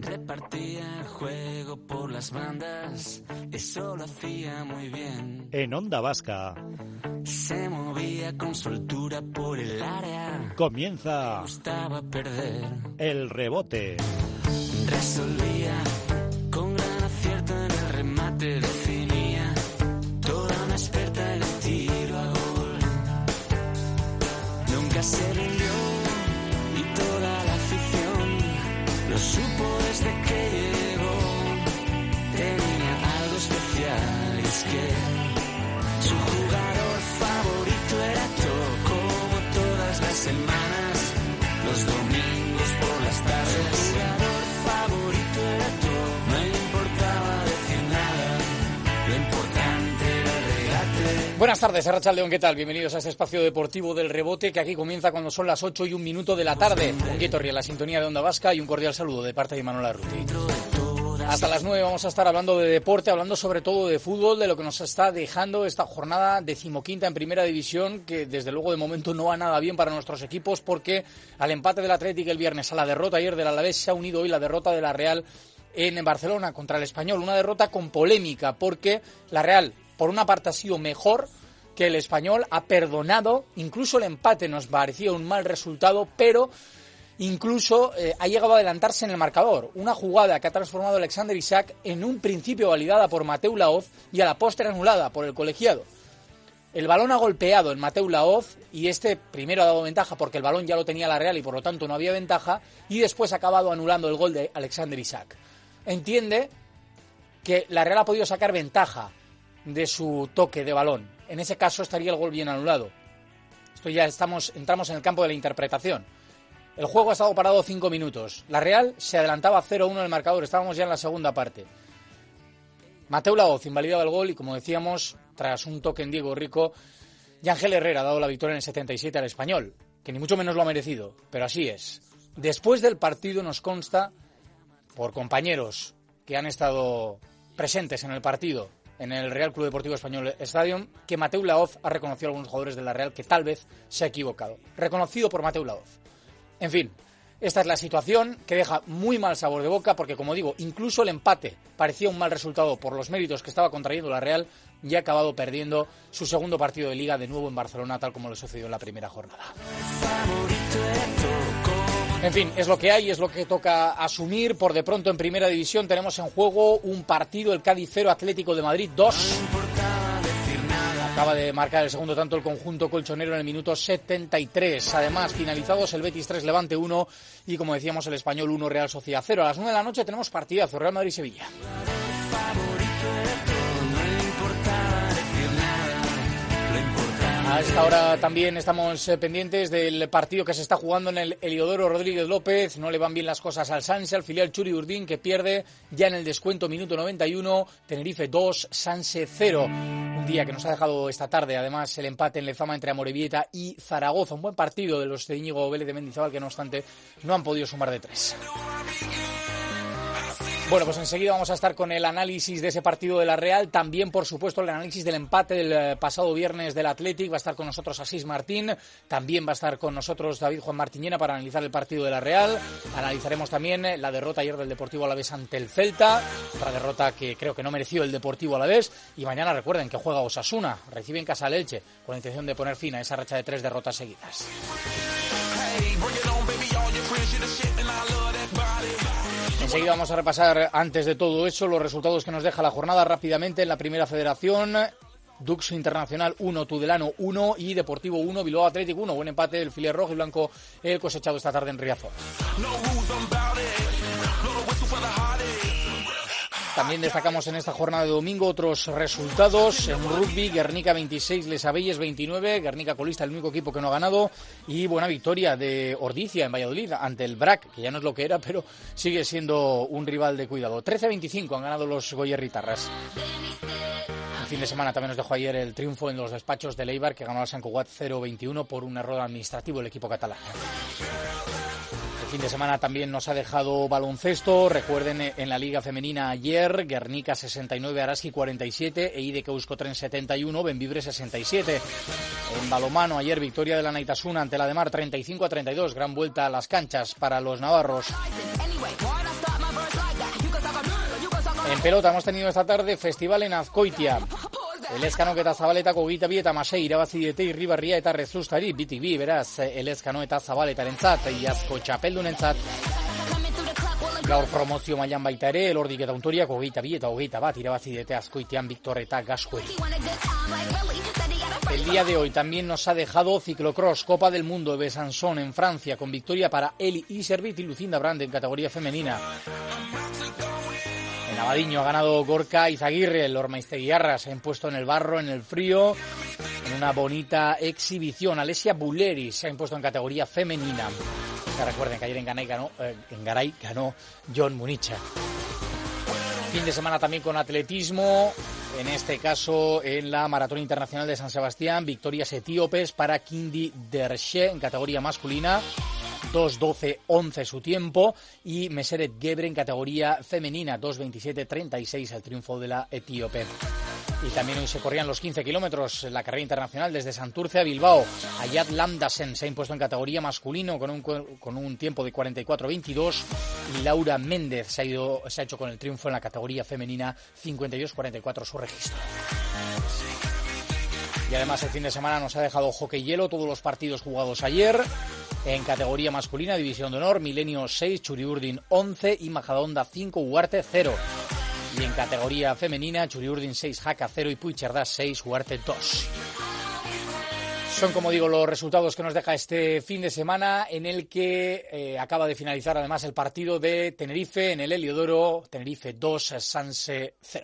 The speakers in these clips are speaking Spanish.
Repartía el juego por las bandas, eso lo hacía muy bien. En Onda Vasca. Se movía con soltura por el área. Comienza. Me gustaba perder. El rebote. Resolvía con gran acierto en el remate. Definía toda una experta en el tiro a gol. Nunca se rindió y toda la afición lo supo desde que llegó. Tenía algo especial, es que su jugador favorito era todo, como todas las semanas, los domingos por las tardes. Su jugador favorito era todo, no importaba decir nada, lo importante era el regate. Buenas tardes, Arratsaldeon, ¿qué tal? Bienvenidos a este espacio deportivo del rebote que aquí comienza cuando son las 8:01 de la tarde. Un Guetorri en la sintonía de Onda Vasca y un cordial saludo de parte de Imanol Arruti. Hasta las 9 vamos a estar hablando de deporte, hablando sobre todo de fútbol, de lo que nos está dejando esta jornada 15ª en Primera División, que desde luego de momento no va nada bien para nuestros equipos, porque al empate del Atlético el viernes, a la derrota ayer del Alavés, se ha unido hoy la derrota de la Real en Barcelona contra el Español. Una derrota con polémica, porque la Real, por una parte, ha sido mejor que el Español, ha perdonado, incluso el empate nos parecía un mal resultado, pero incluso ha llegado a adelantarse en el marcador. Una jugada que ha transformado a Alexander Isak en un principio validada por Mateu Laoz y a la postre anulada por el colegiado. El balón ha golpeado en Mateu Laoz y este primero ha dado ventaja porque el balón ya lo tenía la Real y por lo tanto no había ventaja, y después ha acabado anulando el gol de Alexander Isak. Entiende que la Real ha podido sacar ventaja de su toque de balón. En ese caso estaría el gol bien anulado. Esto ya entramos en el campo de la interpretación. El juego ha estado parado 5 minutos. La Real se adelantaba 0-1 en el marcador. Estábamos ya en la segunda parte. Mateu Laoz invalidaba el gol y, como decíamos, tras un toque en Diego Rico, Yángel Herrera ha dado la victoria en el 77 al Español, que ni mucho menos lo ha merecido, pero así es. Después del partido nos consta, por compañeros que han estado presentes en el partido, en el Real Club Deportivo Español Stadium, que Mateu Laoz ha reconocido a algunos jugadores de la Real que tal vez se ha equivocado. Reconocido por Mateu Laoz. En fin, esta es la situación que deja muy mal sabor de boca porque, como digo, incluso el empate parecía un mal resultado por los méritos que estaba contrayendo la Real y ha acabado perdiendo su segundo partido de Liga de nuevo en Barcelona, tal como le sucedió en la primera jornada. En fin, es lo que hay, es lo que toca asumir. Por de pronto en Primera División tenemos en juego un partido, el Cádiz 0, Atlético de Madrid 2. Acaba de marcar el segundo tanto el conjunto colchonero en el minuto 73. Además, finalizados el Betis 3, Levante 1 y, como decíamos, el Español 1, Real Sociedad 0. A las 9 de la noche tenemos partidazo, Real Madrid-Sevilla. A esta hora también estamos pendientes del partido que se está jugando en el Heliodoro Rodríguez López. No le van bien las cosas al Sanse, al filial Churi Urdín, que pierde ya en el descuento, minuto 91. Tenerife 2, Sanse 0. Un día que nos ha dejado esta tarde, además, el empate en Lezama entre Amorebieta y Zaragoza. Un buen partido de los de Íñigo Vélez de Mendizábal, que no obstante no han podido sumar de 3. Bueno, pues enseguida vamos a estar con el análisis de ese partido de la Real. También, por supuesto, el análisis del empate del pasado viernes del Athletic. Va a estar con nosotros Asís Martín. También va a estar con nosotros David Juan Martiñena para analizar el partido de la Real. Analizaremos también la derrota ayer del Deportivo Alavés ante el Celta. Otra derrota que creo que no mereció el Deportivo Alavés. Y mañana recuerden que juega Osasuna. Recibe en casa al Elche con la intención de poner fin a esa racha de 3 derrotas seguidas. Enseguida vamos a repasar, antes de todo eso, los resultados que nos deja la jornada rápidamente en la Primera Federación. Dux Internacional 1, Tudelano 1 y Deportivo 1, Bilbao Athletic 1. Buen empate del filial rojo y blanco, el cosechado esta tarde en Riazor. También destacamos en esta jornada de domingo otros resultados. En rugby, Guernica 26, Les Abelles 29. Guernica colista, el único equipo que no ha ganado. Y buena victoria de Ordizia en Valladolid ante el BRAC, que ya no es lo que era, pero sigue siendo un rival de cuidado. 13-25 han ganado los Goyerritarras. El fin de semana también nos dejó ayer el triunfo en los despachos de Eibar, que ganó al Sant Cugat 0-21 por un error administrativo el equipo catalán. Fin de semana también nos ha dejado baloncesto. Recuerden, en la Liga Femenina ayer, Guernica 69, Araski 47, EIDK Euskotren 71, Benvibre 67. En balonmano ayer, victoria de la Naitasuna ante la de Mar 35-32. Gran vuelta a las canchas para los navarros. En pelota hemos tenido esta tarde festival en Azkoitia. Elezkano eta Zabaletako 22 irabazi diete Irribarria eta Rezustari, bitik bi, beraz, Elezkano eta Zabaletarentzat, iazko txapeldunentzat. Gaur promozio mailan baita ere, Elordik eta Untoriak 22 eta 21 irabazi diete Azkoitian Victor eta Gaskuei. El día de hoy también nos ha dejado ciclocross, Copa del Mundo de Besançon en Francia, con victoria para Eli Iservit y Lucinda Brandt en categoría femenina. En Abadiño ha ganado Gorka Izaguirre, el Ormaizteguiarra se ha impuesto en el barro, en el frío, en una bonita exhibición. Alessia Bulleri se ha impuesto en categoría femenina. Que recuerden que ayer en Garay ganó John Municha. Fin de semana también con atletismo, en este caso en la Maratón Internacional de San Sebastián, victorias etíopes para Kindi Dershe en categoría masculina. 2:12:11 su tiempo, y Meseret Gebre en categoría femenina, 2:27:36 el triunfo de la etíope. Y también hoy se corrían los 15 kilómetros en la carrera internacional desde Santurce a Bilbao. Ayat Lamdasen se ha impuesto en categoría masculino con un tiempo de 44:22, y Laura Méndez se ha hecho con el triunfo en la categoría femenina, 52:44 su registro. Y además el fin de semana nos ha dejado hockey hielo, todos los partidos jugados ayer. En categoría masculina, División de Honor, Milenio 6, Txuri-Urdin 11 y Majadahonda 5, Ugarte 0. Y en categoría femenina, Txuri-Urdin 6, Jaca 0 y Puigcerdá 6, Ugarte 2. Son, como digo, los resultados que nos deja este fin de semana, en el que acaba de finalizar además el partido de Tenerife en el Heliodoro. Tenerife 2, Sanse 0.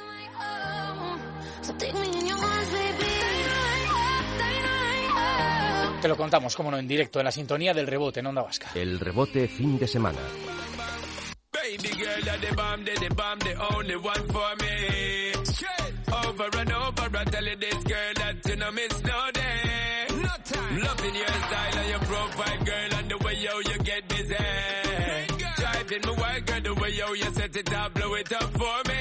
Te lo contamos, como no, en directo, en la sintonía del Rebote en Onda Vasca. El Rebote fin de semana. Baby girl, you're the bomb, the only one for me. Over and over, I tell you this girl that you know miss no day. No time. Loving your style and your profile, girl, and the way you get busy. Driving me wild, girl, the way you set it up, blow it up for me.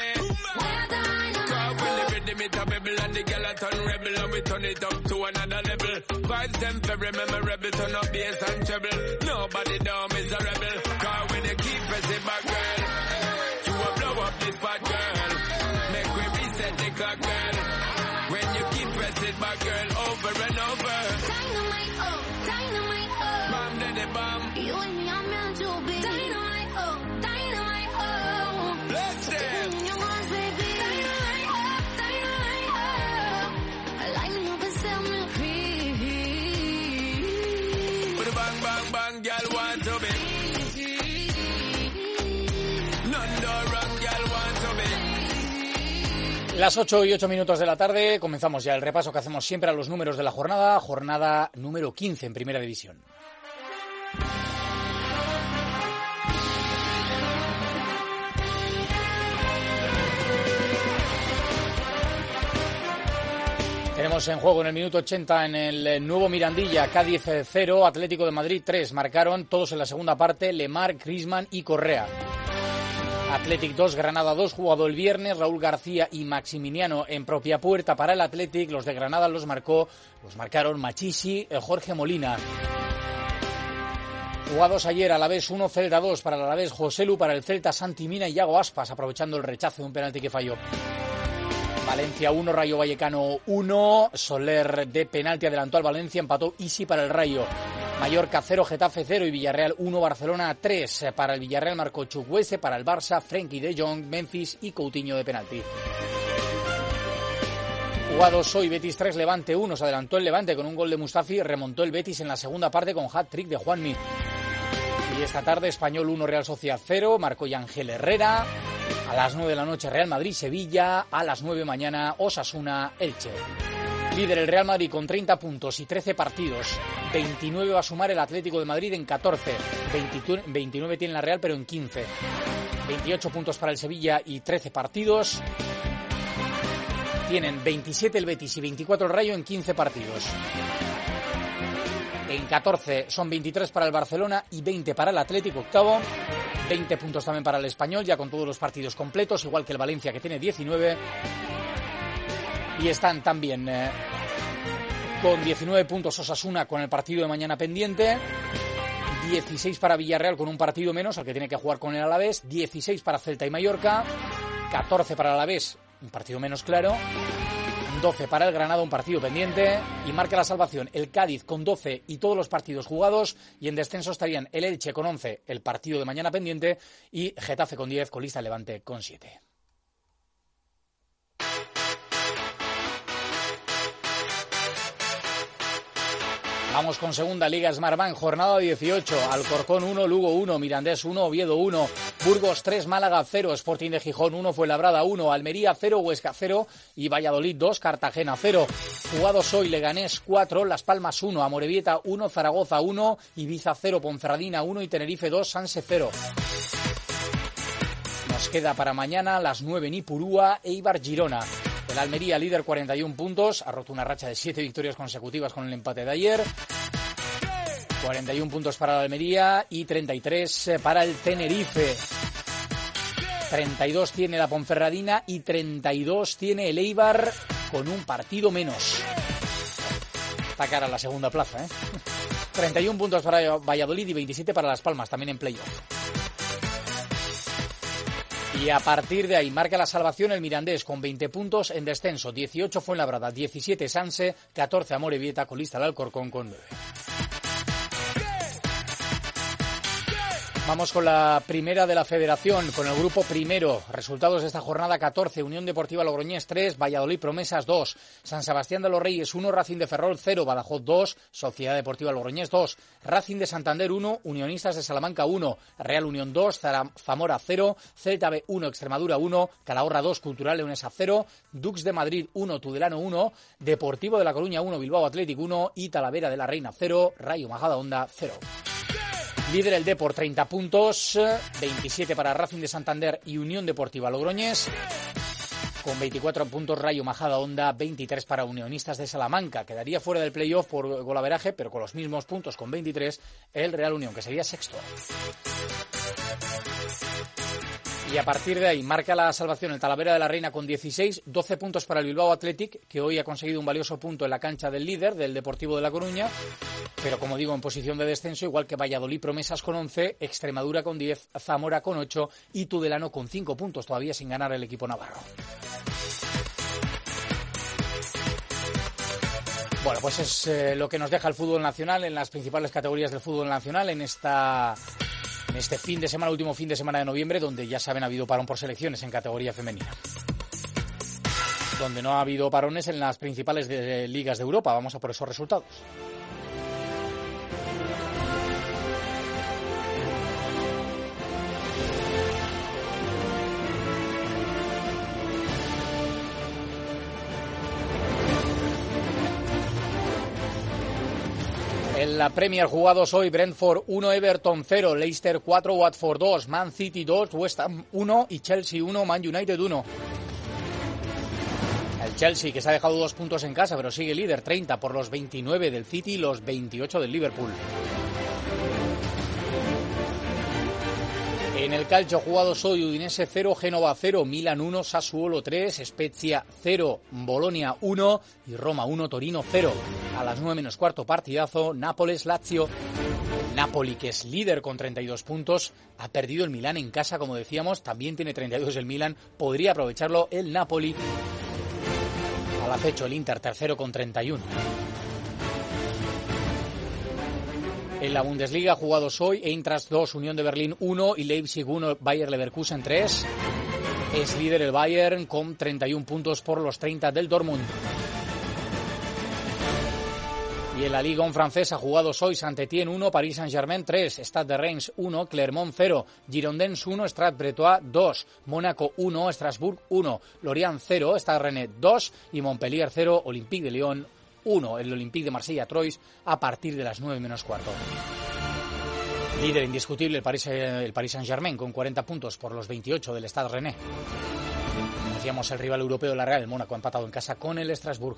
It a bubble and the girl a turn rebel, and we turn it up to another level. Vibes them very memorable, turn up bass and treble. Nobody down is a rebel, cause when you keep pressing back, girl, you will blow up this bad girl. Make we reset the clock, girl. When you keep pressing back, girl, over and over. Dynamite, oh, dynamite, oh. Bomb to the bomb. You and me are meant to be. Dynamite, oh, dynamite, oh. Bless them. Girl want to be. None no wrong, girl want to be. Las 8:08 de la tarde, comenzamos ya el repaso que hacemos siempre a los números de la jornada número 15 en Primera División. Tenemos en juego en el minuto 80 en el nuevo Mirandilla, Cádiz 0, Atlético de Madrid 3. Marcaron todos en la segunda parte, Lemar, Griezmann y Correa. Athletic 2, Granada 2, jugado el viernes, Raúl García y Maximiliano en propia puerta para el Athletic. Los de Granada los marcaron Machisi, Jorge Molina. Jugados ayer, Alavés 1, Celta 2, para el Alavés Joselu, para el Celta Santi Mina y Iago Aspas, aprovechando el rechazo de un penalti que falló. Valencia 1, Rayo Vallecano 1, Soler de penalti adelantó al Valencia, empató Isi para el Rayo. Mallorca 0, Getafe 0 y Villarreal 1, Barcelona 3. Para el Villarreal marcó Chukwueze, para el Barça Frenkie de Jong, Memphis y Coutinho de penalti. Jugados hoy, Betis 3, Levante 1, se adelantó el Levante con un gol de Mustafi, remontó el Betis en la segunda parte con hat-trick de Juanmi. Y esta tarde, Español 1, Real Sociedad 0, marcó Yangel Herrera. A las 9 de la noche, Real Madrid-Sevilla. A las 9 mañana, Osasuna-Elche. Líder el Real Madrid con 30 puntos y 13 partidos. 29 va a sumar el Atlético de Madrid en 14. 29 tiene la Real, pero en 15. 28 puntos para el Sevilla y 13 partidos. Tienen 27 el Betis y 24 el Rayo en 15 partidos. En 14 son 23 para el Barcelona y 20 para el Atlético, octavo. 20 puntos también para el Español, ya con todos los partidos completos, igual que el Valencia, que tiene 19. Y están también con 19 puntos Osasuna, con el partido de mañana pendiente. 16 para Villarreal con un partido menos, al que tiene que jugar con el Alavés, 16 para Celta y Mallorca, 14 para el Alavés, un partido menos claro, 12 para el Granada, un partido pendiente, y marca la salvación el Cádiz con 12 y todos los partidos jugados, y en descenso estarían el Elche con 11, el partido de mañana pendiente, y Getafe con 10, colista el Levante con 7. Vamos con segunda Liga Smartbank, jornada 18, Alcorcón 1, Lugo 1, Mirandés 1, Oviedo 1, Burgos 3, Málaga 0, Sporting de Gijón 1, Fuenlabrada 1, Almería 0, Huesca 0 y Valladolid 2, Cartagena 0. Jugados hoy, Leganés 4, Las Palmas 1, Amorebieta 1, Zaragoza 1, Ibiza 0, Ponferradina 1 y Tenerife 2, Sanse 0. Nos queda para mañana a las 9 Nipurúa, Eibar Girona. El Almería, líder, 41 puntos, ha roto una racha de 7 victorias consecutivas con el empate de ayer. 41 puntos para el Almería y 33 para el Tenerife. 32 tiene la Ponferradina y 32 tiene el Eibar con un partido menos. Está cara la segunda plaza, ¿eh? 31 puntos para Valladolid y 27 para Las Palmas, también en playoff. Y a partir de ahí marca la salvación el Mirandés con 20 puntos en descenso, 18 Fuenlabrada, 17 Sanse, 14 Amorebieta, colista el Alcorcón con 9. Vamos con la primera de la Federación, con el grupo primero. Resultados de esta jornada: 14, Unión Deportiva Logroñés 3, Valladolid Promesas 2, San Sebastián de los Reyes 1, Racing de Ferrol 0, Badajoz 2, Sociedad Deportiva Logroñés 2, Racing de Santander 1, Unionistas de Salamanca 1, Real Unión 2, Zamora 0, Celta B 1, Extremadura 1, Calahorra 2, Cultural Leonesa 0, Dux de Madrid 1, Tudelano 1, Deportivo de La Coruña 1, Bilbao Athletic 1 y Talavera de la Reina 0, Rayo Majadahonda 0. Líder el Depor, 30 puntos, 27 para Racing de Santander y Unión Deportiva Logroñés. Con 24 puntos Rayo Majadahonda, 23 para Unionistas de Salamanca. Quedaría fuera del playoff por golaveraje, pero con los mismos puntos, con 23, el Real Unión, que sería sexto. Y a partir de ahí marca la salvación el Talavera de la Reina con 16, 12 puntos para el Bilbao Athletic, que hoy ha conseguido un valioso punto en la cancha del líder, del Deportivo de La Coruña, pero como digo, en posición de descenso, igual que Valladolid Promesas con 11, Extremadura con 10, Zamora con 8 y Tudelano con 5 puntos, todavía sin ganar el equipo navarro. Bueno, pues es lo que nos deja el fútbol nacional en las principales categorías del fútbol nacional en este fin de semana, último fin de semana de noviembre, donde ya saben ha habido parón por selecciones en categoría femenina. Donde no ha habido parones en las principales ligas de Europa. Vamos a por esos resultados. En la Premier jugados hoy, Brentford 1, Everton 0, Leicester 4, Watford 2, Man City 2, West Ham 1 y Chelsea 1, Man United 1. El Chelsea, que se ha dejado 2 puntos en casa, pero sigue líder, 30 por los 29 del City y los 28 del Liverpool. En el calcio jugados hoy, Udinese 0, Génova 0, Milan 1, Sassuolo 3, Spezia 0, Bolonia 1 y Roma 1, Torino 0. A las 9 menos cuarto, partidazo, Nápoles-Lazio. Napoli, que es líder con 32 puntos, ha perdido el Milán en casa, como decíamos, también tiene 32 el Milán, podría aprovecharlo el Napoli. Al acecho el Inter, tercero con 31. En la Bundesliga, jugados hoy, Eintracht 2, Unión de Berlín 1 y Leipzig 1, Bayer Leverkusen 3. Es líder el Bayern con 31 puntos por los 30 del Dortmund. Y en la Liga 1 francesa, jugados hoy, Saint-Étienne 1, Paris Saint-Germain 3, Stade de Reims 1, Clermont 0, Girondins 1, Stade Bretois 2, Mónaco 1, Estrasburg 1, Lorient 0, Stade Rennais 2 y Montpellier 0, Olympique de Lyon 1, el Olympique de Marsella-Troyes a partir de las 9 menos cuarto. Líder indiscutible el Paris Saint-Germain con 40 puntos por los 28 del Stade Rennais. Decíamos el rival europeo de la Real, el Mónaco, ha empatado en casa con el Estrasburg.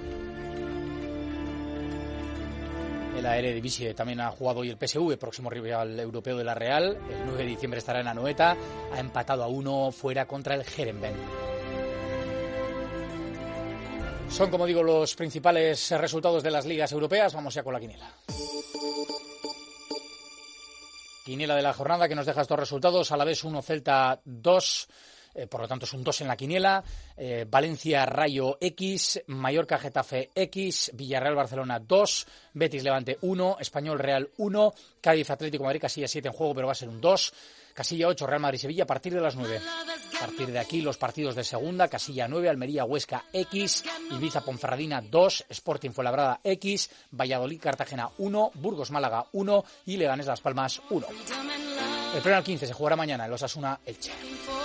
En la Eredivisie también ha jugado hoy el PSV, próximo rival europeo de la Real. El 9 de diciembre estará en Anoeta. Ha empatado a 1 fuera contra el Heerenveen. Son, como digo, los principales resultados de las ligas europeas. Vamos ya con la quiniela. quiniela de la jornada que nos deja estos resultados: Alavés 1, Celta 2. Por lo tanto es un 2 en la quiniela. Valencia Rayo X, Mallorca Getafe X, Villarreal Barcelona 2, Betis Levante 1, Español Real 1, Cádiz Atlético Madrid, casilla 7 en juego, pero va a ser un 2. Casilla 8, Real Madrid Sevilla, a partir de las 9. A partir de aquí los partidos de segunda: casilla 9, Almería Huesca X, Ibiza Ponferradina 2, Sporting Fuenlabrada X, Valladolid Cartagena 1, Burgos Málaga 1 y Leganés Las Palmas 1. El pleno al 15 se jugará mañana en Osasuna Elche.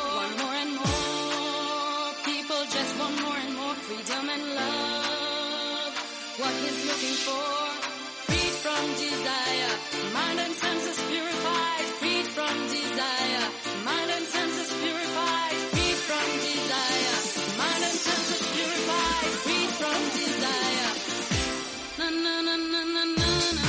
Just want more and more freedom and love. What he's looking for, freed from desire, mind and senses purified, freed from desire, mind and senses purified, freed from desire, mind and senses purified, freed from desire. Na na na na na na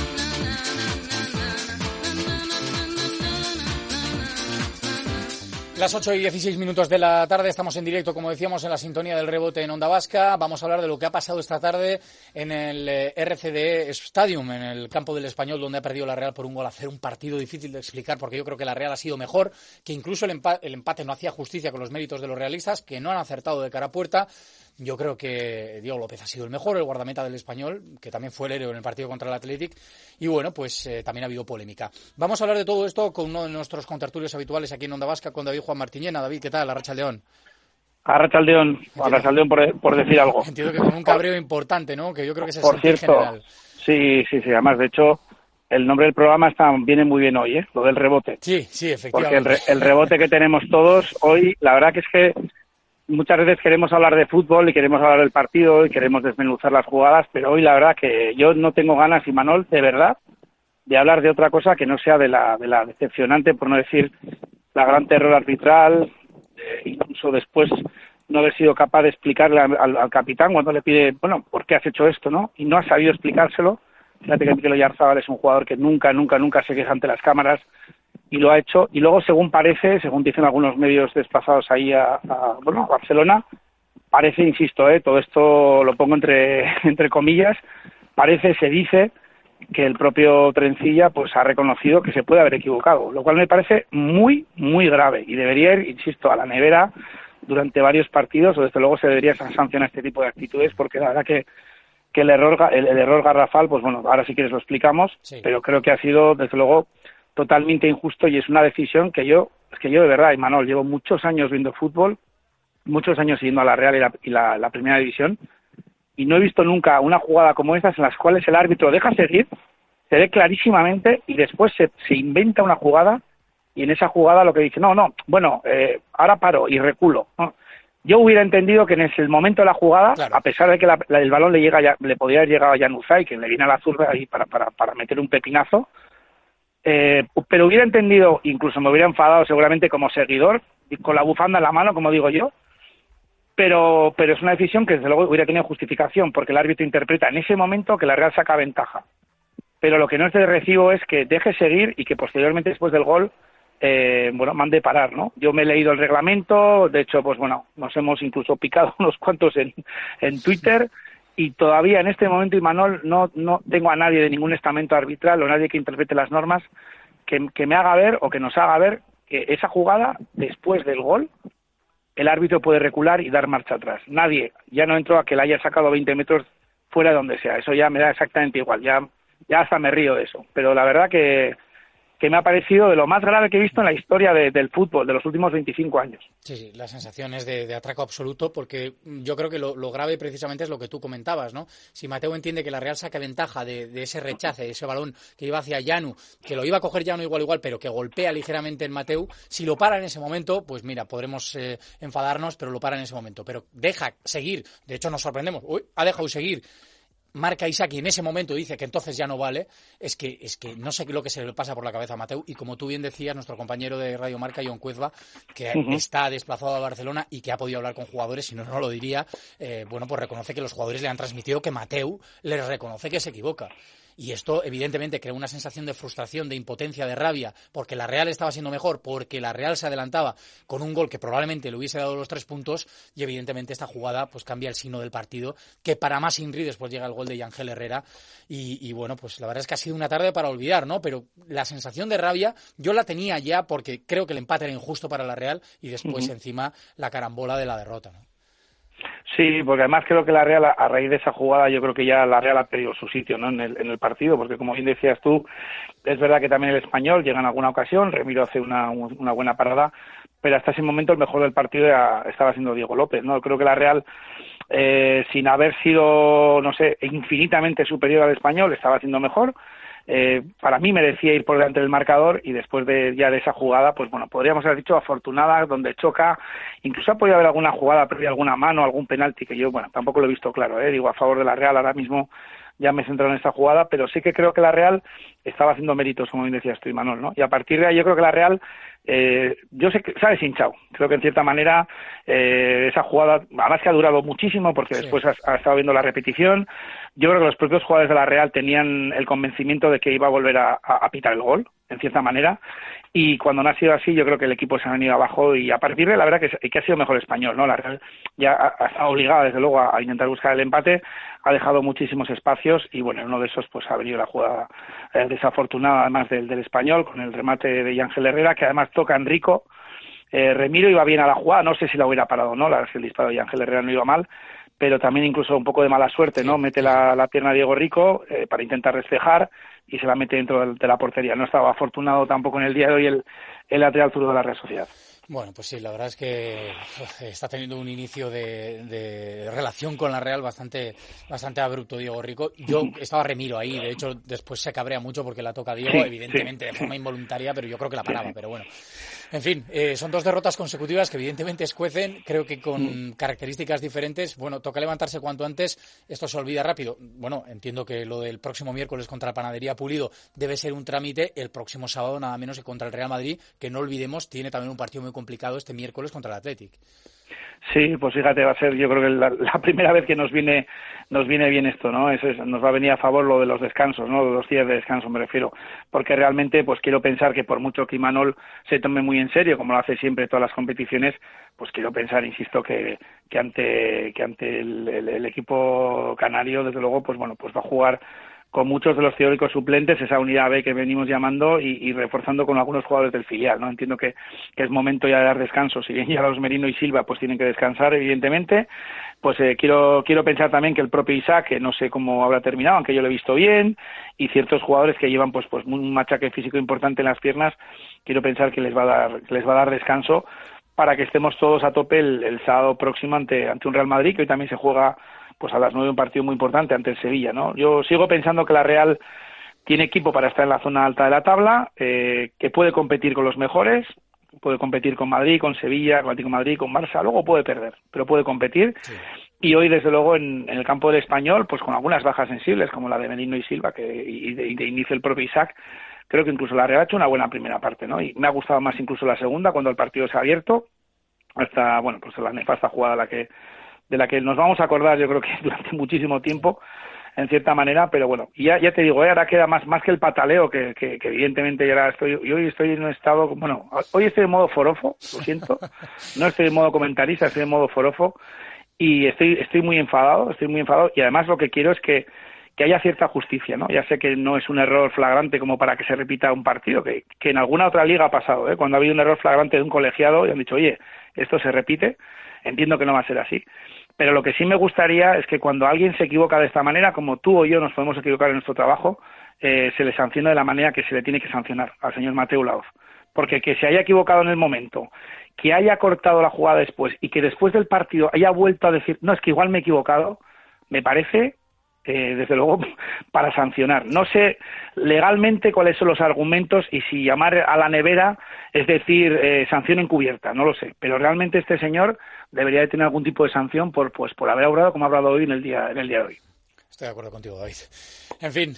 Las 8 y 16 minutos de la tarde, estamos en directo, como decíamos, en la sintonía del rebote en Onda Vasca. Vamos a hablar de lo que ha pasado esta tarde en el RCD Stadium, en el campo del Español, donde ha perdido la Real por 1-0. Un partido difícil de explicar, porque yo creo que la Real ha sido mejor, que incluso el empate no hacía justicia con los méritos de los realistas, que no han acertado de cara a puerta. Yo creo que Diego López ha sido el mejor, el guardameta del Español, que también fue el héroe en el partido contra el Athletic. Y bueno, pues también ha habido polémica. Vamos a hablar de todo esto con uno de nuestros contertulios habituales aquí en Onda Vasca, con David Juan Martiñena. David, ¿qué tal? Arratsaldeón. Arratsaldeón por decir algo. Entiendo que con un cabreo importante, ¿no? Que yo creo que es el por sentir cierto, general. Sí. Además, de hecho, el nombre del programa viene muy bien hoy, lo del rebote. Sí, efectivamente. Porque el rebote que tenemos todos hoy, la verdad que es que muchas veces queremos hablar de fútbol y queremos hablar del partido y queremos desmenuzar las jugadas, pero hoy la verdad que yo no tengo ganas, Imanol, de verdad, de hablar de otra cosa que no sea de la decepcionante, por no decir la gran terror arbitral, incluso después no haber sido capaz de explicarle al capitán cuando le pide, bueno, ¿por qué has hecho esto, no? Y no ha sabido explicárselo. Fíjate que Mikel Oyarzabal es un jugador que nunca se queja ante las cámaras, y lo ha hecho. Y luego, según dicen algunos medios desplazados ahí a Barcelona, parece, insisto, todo esto lo pongo entre comillas, se dice que el propio Trencilla pues ha reconocido que se puede haber equivocado, lo cual me parece muy, muy grave y debería ir, insisto, a la nevera durante varios partidos, o desde luego se debería sancionar este tipo de actitudes, porque la verdad que el error garrafal, pues bueno, ahora si quieres lo explicamos, sí. Pero creo que ha sido, desde luego, totalmente injusto, y es una decisión que yo de verdad, Imanol, llevo muchos años viendo fútbol, muchos años siguiendo a la Real y la Primera División, y no he visto nunca una jugada como estas en las cuales el árbitro deja seguir, se ve clarísimamente, y después se inventa una jugada, y en esa jugada lo que dice, ahora paro y reculo, ¿no? Yo hubiera entendido que en el momento de la jugada, claro, a pesar de que el balón le podía haber llegado a Januzaj, que le viene a la zurda ahí para meter un pepinazo, pero hubiera entendido, incluso me hubiera enfadado seguramente como seguidor, con la bufanda en la mano, como digo yo, pero es una decisión que desde luego hubiera tenido justificación, porque el árbitro interpreta en ese momento que la Real saca ventaja. Pero lo que no es de recibo es que deje seguir y que posteriormente, después del gol, mande parar, ¿no? Yo me he leído el reglamento, de hecho, pues bueno, nos hemos incluso picado unos cuantos en Twitter, y todavía en este momento, Imanol, no tengo a nadie de ningún estamento arbitral o nadie que interprete las normas que me haga ver o que nos haga ver que esa jugada, después del gol, el árbitro puede recular y dar marcha atrás. Nadie, ya no entro a que la haya sacado 20 metros fuera de donde sea, eso ya me da exactamente igual, ya hasta me río de eso, pero la verdad que me ha parecido de lo más grave que he visto en la historia del fútbol de los últimos 25 años. Sí, la sensación es de atraco absoluto, porque yo creo que lo grave precisamente es lo que tú comentabas, ¿no? Si Mateu entiende que la Real saca ventaja de ese rechace, de ese balón que iba hacia Janu, que lo iba a coger Janu igual, pero que golpea ligeramente en Mateu, si lo para en ese momento, pues mira, podremos enfadarnos, pero lo para en ese momento. Pero deja seguir, de hecho nos sorprendemos, ha dejado seguir. Marca Isaac y en ese momento dice que entonces ya no vale, es que no sé lo que se le pasa por la cabeza a Mateu, y como tú bien decías, nuestro compañero de Radio Marca, Jon Cuezba, que está desplazado a Barcelona y que ha podido hablar con jugadores, si no lo diría, pues reconoce que los jugadores le han transmitido que Mateu les reconoce que se equivoca. y esto evidentemente creó una sensación de frustración, de impotencia, de rabia, porque la Real estaba siendo mejor, porque la Real se adelantaba con un gol que probablemente le hubiese dado los 3 puntos, y evidentemente esta jugada pues cambia el signo del partido, que para más Inri después llega el gol de Yángel Herrera, y bueno, pues la verdad es que ha sido una tarde para olvidar, ¿no? Pero la sensación de rabia yo la tenía ya, porque creo que el empate era injusto para la Real, y después encima la carambola de la derrota, ¿no? Sí, porque además creo que la Real, a raíz de esa jugada, yo creo que ya la Real ha perdido su sitio, ¿no? en el partido, porque como bien decías tú, es verdad que también el Español llega en alguna ocasión, Remiro hace una buena parada, pero hasta ese momento el mejor del partido estaba siendo Diego López, ¿no? Creo que la Real, sin haber sido, no sé, infinitamente superior al Español, estaba haciendo mejor. Para mí merecía ir por delante del marcador, y después de esa jugada, pues bueno, podríamos haber dicho afortunada, donde choca, incluso ha podido haber alguna jugada previa, alguna mano, algún penalti, que yo, bueno, tampoco lo he visto claro, digo, a favor de la Real ahora mismo. Ya me he centrado en esta jugada, pero sí que creo que la Real estaba haciendo méritos, como bien decías tú, Imanol, ¿no? Y a partir de ahí yo creo que la Real, yo sé que se ha deshinchado. Creo que en cierta manera esa jugada, además que ha durado muchísimo, porque después ha estado viendo la repetición. Yo creo que los propios jugadores de la Real tenían el convencimiento de que iba a volver a pitar el gol, en cierta manera, y cuando no ha sido así, yo creo que el equipo se ha venido abajo, y a partir de la verdad que ha sido mejor el Español, ¿no? La Real ya ha estado obligada, desde luego, a intentar buscar el empate, ha dejado muchísimos espacios, y bueno, en uno de esos pues ha venido la jugada desafortunada, además del Español, con el remate de Yángel Herrera, que además toca Enrico. Remiro iba bien a la jugada, no sé si la hubiera parado o no, la verdad es que el disparo de Yángel Herrera no iba mal, pero también incluso un poco de mala suerte, ¿no? Mete la pierna a Diego Rico para intentar despejar, y se la mete dentro de la portería. No estaba afortunado tampoco en el día de hoy el lateral zurdo de la Real Sociedad. Bueno, pues sí, la verdad es que está teniendo un inicio de relación con la Real bastante abrupto Diego Rico. Yo estaba Remiro ahí, de hecho después se cabrea mucho porque la toca Diego, evidentemente de forma involuntaria, pero yo creo que la paraba, pero bueno. En fin, son 2 derrotas consecutivas que evidentemente escuecen, creo que con características diferentes. Bueno, toca levantarse cuanto antes, esto se olvida rápido. Bueno, entiendo que lo del próximo miércoles contra la Panadería Pulido debe ser un trámite. El próximo sábado nada menos que contra el Real Madrid, que no olvidemos, tiene también un partido muy complicado este miércoles contra el Athletic. Sí, pues fíjate, va a ser yo creo que la primera vez que nos viene bien esto, ¿no? Nos va a venir a favor lo de los descansos, ¿no? Los días de descanso me refiero, porque realmente pues quiero pensar que por mucho que Imanol se tome muy en serio, como lo hace siempre todas las competiciones, pues quiero pensar, insisto, que ante el equipo canario, desde luego, pues bueno, pues va a jugar con muchos de los teóricos suplentes, esa unidad B que venimos llamando, y reforzando con algunos jugadores del filial, ¿no? Entiendo que es momento ya de dar descanso. Si bien ya los Merino y Silva pues tienen que descansar, evidentemente, pues quiero pensar también que el propio Isaac, que no sé cómo habrá terminado, aunque yo lo he visto bien, y ciertos jugadores que llevan pues un machaque físico importante en las piernas, quiero pensar que les va a dar descanso para que estemos todos a tope el sábado próximo ante un Real Madrid, que hoy también se juega pues a las 9, un partido muy importante ante el Sevilla, ¿no? Yo sigo pensando que la Real tiene equipo para estar en la zona alta de la tabla, que puede competir con los mejores, puede competir con Madrid, con Sevilla, con Atlético de Madrid, con Barça, luego puede perder, pero puede competir. Sí. Y hoy, desde luego, en el campo del Español, pues con algunas bajas sensibles, como la de Merino y Silva, y de inicio el propio Isaac, creo que incluso la Real ha hecho una buena primera parte, ¿no? Y me ha gustado más incluso la segunda, cuando el partido se ha abierto, hasta, bueno, pues la nefasta jugada de la que nos vamos a acordar, yo creo que durante muchísimo tiempo, en cierta manera, pero bueno, y ya te digo, ahora queda más que el pataleo, que evidentemente ya hoy estoy en un estado, bueno, hoy estoy en modo forofo, lo siento, no estoy en modo comentarista, estoy en modo forofo, y estoy muy enfadado, y además lo que quiero es que haya cierta justicia, ¿no? Ya sé que no es un error flagrante como para que se repita un partido, que en alguna otra liga ha pasado, cuando ha habido un error flagrante de un colegiado y han dicho, oye, esto se repite, entiendo que no va a ser así. Pero lo que sí me gustaría es que cuando alguien se equivoca de esta manera, como tú o yo nos podemos equivocar en nuestro trabajo, se le sancione de la manera que se le tiene que sancionar al señor Mateu Laoz. Porque que se haya equivocado en el momento, que haya cortado la jugada después y que después del partido haya vuelto a decir, no, es que igual me he equivocado, me parece, desde luego, para sancionar. No sé legalmente cuáles son los argumentos y si llamar a la nevera es decir sanción encubierta, no lo sé. Pero realmente este señor debería de tener algún tipo de sanción por haber obrado como ha obrado hoy en el día de hoy. Estoy de acuerdo contigo, David. En fin,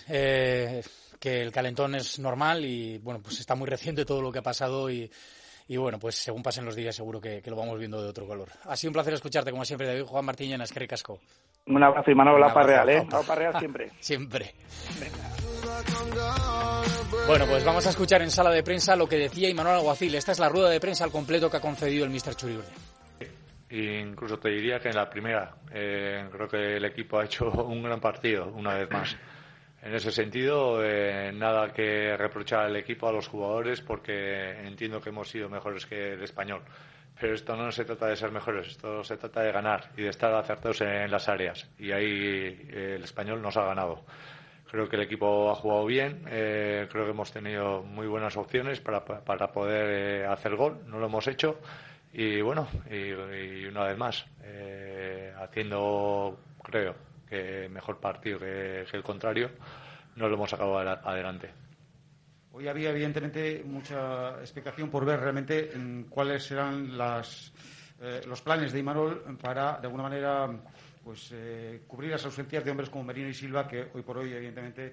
que el calentón es normal y bueno, pues está muy reciente todo lo que ha pasado y bueno, pues según pasen los días seguro que lo vamos viendo de otro color. Ha sido un placer escucharte, como siempre, David. Juan Martín Llenas, que ricasco. Un abrazo, y Manolo, la Real, la Real siempre. Siempre. Venga. Bueno, pues vamos a escuchar en sala de prensa lo que decía Imanol Alguacil. Esta es la rueda de prensa al completo que ha concedido el míster Txuri Urdin. Incluso te diría que en la primera creo que el equipo ha hecho un gran partido una vez más. En ese sentido, nada que reprochar al equipo, a los jugadores, porque entiendo que hemos sido mejores que el Español. Pero esto no se trata de ser mejores, esto se trata de ganar y de estar acertados en las áreas. Y ahí el Español nos ha ganado. Creo que el equipo ha jugado bien, creo que hemos tenido muy buenas opciones para poder hacer gol, no lo hemos hecho y bueno, y una vez más, haciendo, creo, que mejor partido que el contrario, no lo hemos sacado adelante. Hoy había evidentemente mucha expectación por ver realmente cuáles serán los planes de Imanol para, de alguna manera, pues cubrir las ausencias de hombres como Merino y Silva, que hoy por hoy evidentemente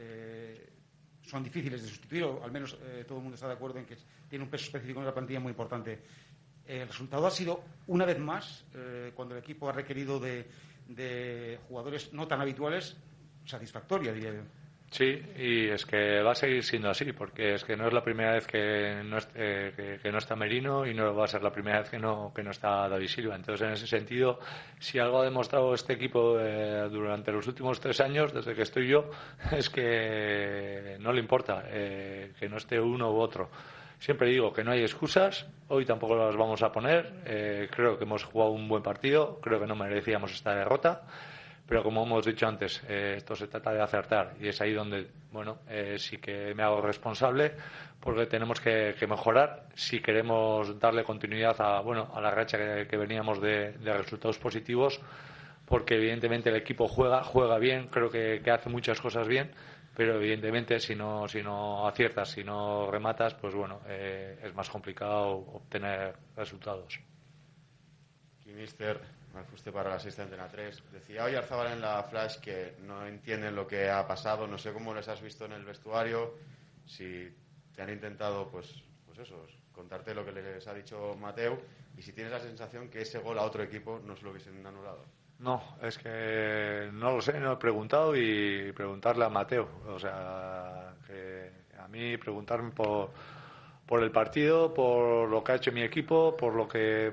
son difíciles de sustituir, o al menos todo el mundo está de acuerdo en que tiene un peso específico en la plantilla muy importante. El resultado ha sido, una vez más, cuando el equipo ha requerido de jugadores no tan habituales, satisfactoria, diría yo. Sí, y es que va a seguir siendo así, porque es que no es la primera vez que no está Merino y no va a ser la primera vez que no está David Silva. Entonces, en ese sentido, si algo ha demostrado este equipo durante los últimos 3 años, desde que estoy yo, es que no le importa que no esté uno u otro. Siempre digo que no hay excusas, hoy tampoco las vamos a poner. Creo que hemos jugado un buen partido, creo que no merecíamos esta derrota. Pero como hemos dicho antes, esto se trata de acertar y es ahí donde, bueno, sí que me hago responsable porque tenemos que mejorar si queremos darle continuidad a la racha que veníamos de resultados positivos, porque evidentemente el equipo juega bien, creo que hace muchas cosas bien, pero evidentemente si no aciertas, si no rematas, pues bueno, es más complicado obtener resultados. Aquí, mister, me fuiste para la sexta Antena 3. Decía hoy Arzabal en la Flash que no entienden lo que ha pasado. No sé cómo les has visto en el vestuario, si te han intentado, pues eso, contarte lo que les ha dicho Mateu, y si tienes la sensación que ese gol a otro equipo no se lo hubiesen anulado. No, es que no lo sé, no he preguntado y preguntarle a Mateu. O sea, que a mí preguntarme por el partido, por lo que ha hecho mi equipo, por lo que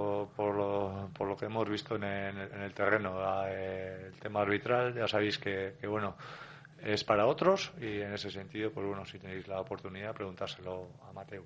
hemos visto en el terreno. El tema arbitral, ya sabéis que bueno, es para otros y en ese sentido, pues bueno, si tenéis la oportunidad, preguntárselo a Mateu.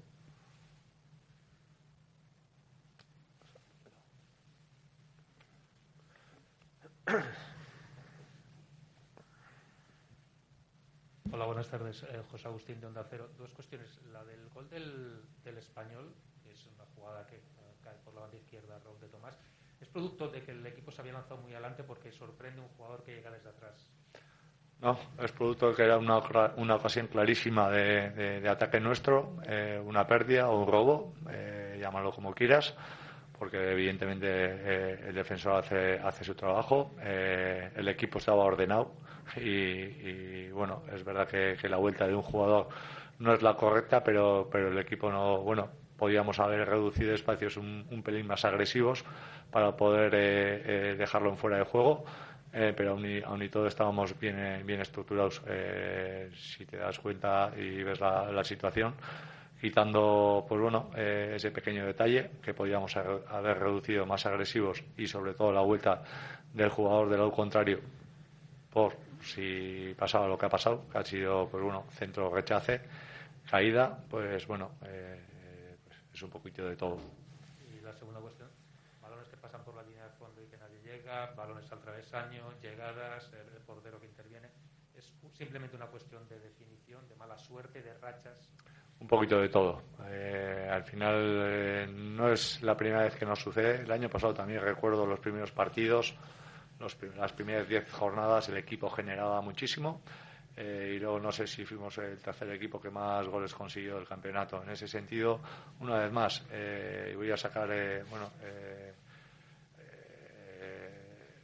Hola, buenas tardes. José Agustín de Onda Cero. 2 cuestiones. La del gol del Español, que es una jugada que cae por la banda izquierda, Raúl de Tomás. ¿Es producto de que el equipo se había lanzado muy adelante porque sorprende un jugador que llega desde atrás? No, es producto de que era una ocasión clarísima de ataque nuestro, una pérdida o un robo, llámalo como quieras, porque evidentemente el defensor hace su trabajo, el equipo estaba ordenado y bueno, es verdad que la vuelta de un jugador no es la correcta, pero el equipo no, bueno, podíamos haber reducido espacios un pelín más agresivos para poder dejarlo en fuera de juego, pero aún y todo estábamos bien estructurados. Si te das cuenta y ves la situación, quitando pues bueno, ese pequeño detalle que podíamos haber reducido, más agresivos, y sobre todo la vuelta del jugador del lado contrario, por si pasaba lo que ha pasado, que ha sido pues bueno, centro, rechace, caída, pues bueno, pues es un poquito de todo. Y la segunda cuestión, balones que pasan por la línea de fondo y que nadie llega, balones al travesaño, llegadas, el portero que interviene. ¿Es simplemente una cuestión de definición, de mala suerte, de rachas? Un poquito de todo. Al final no es la primera vez que nos sucede. El año pasado también recuerdo los primeros partidos, las primeras 10 jornadas el equipo generaba muchísimo, y luego no sé si fuimos el tercer equipo que más goles consiguió del campeonato. En ese sentido, una vez más, voy a sacar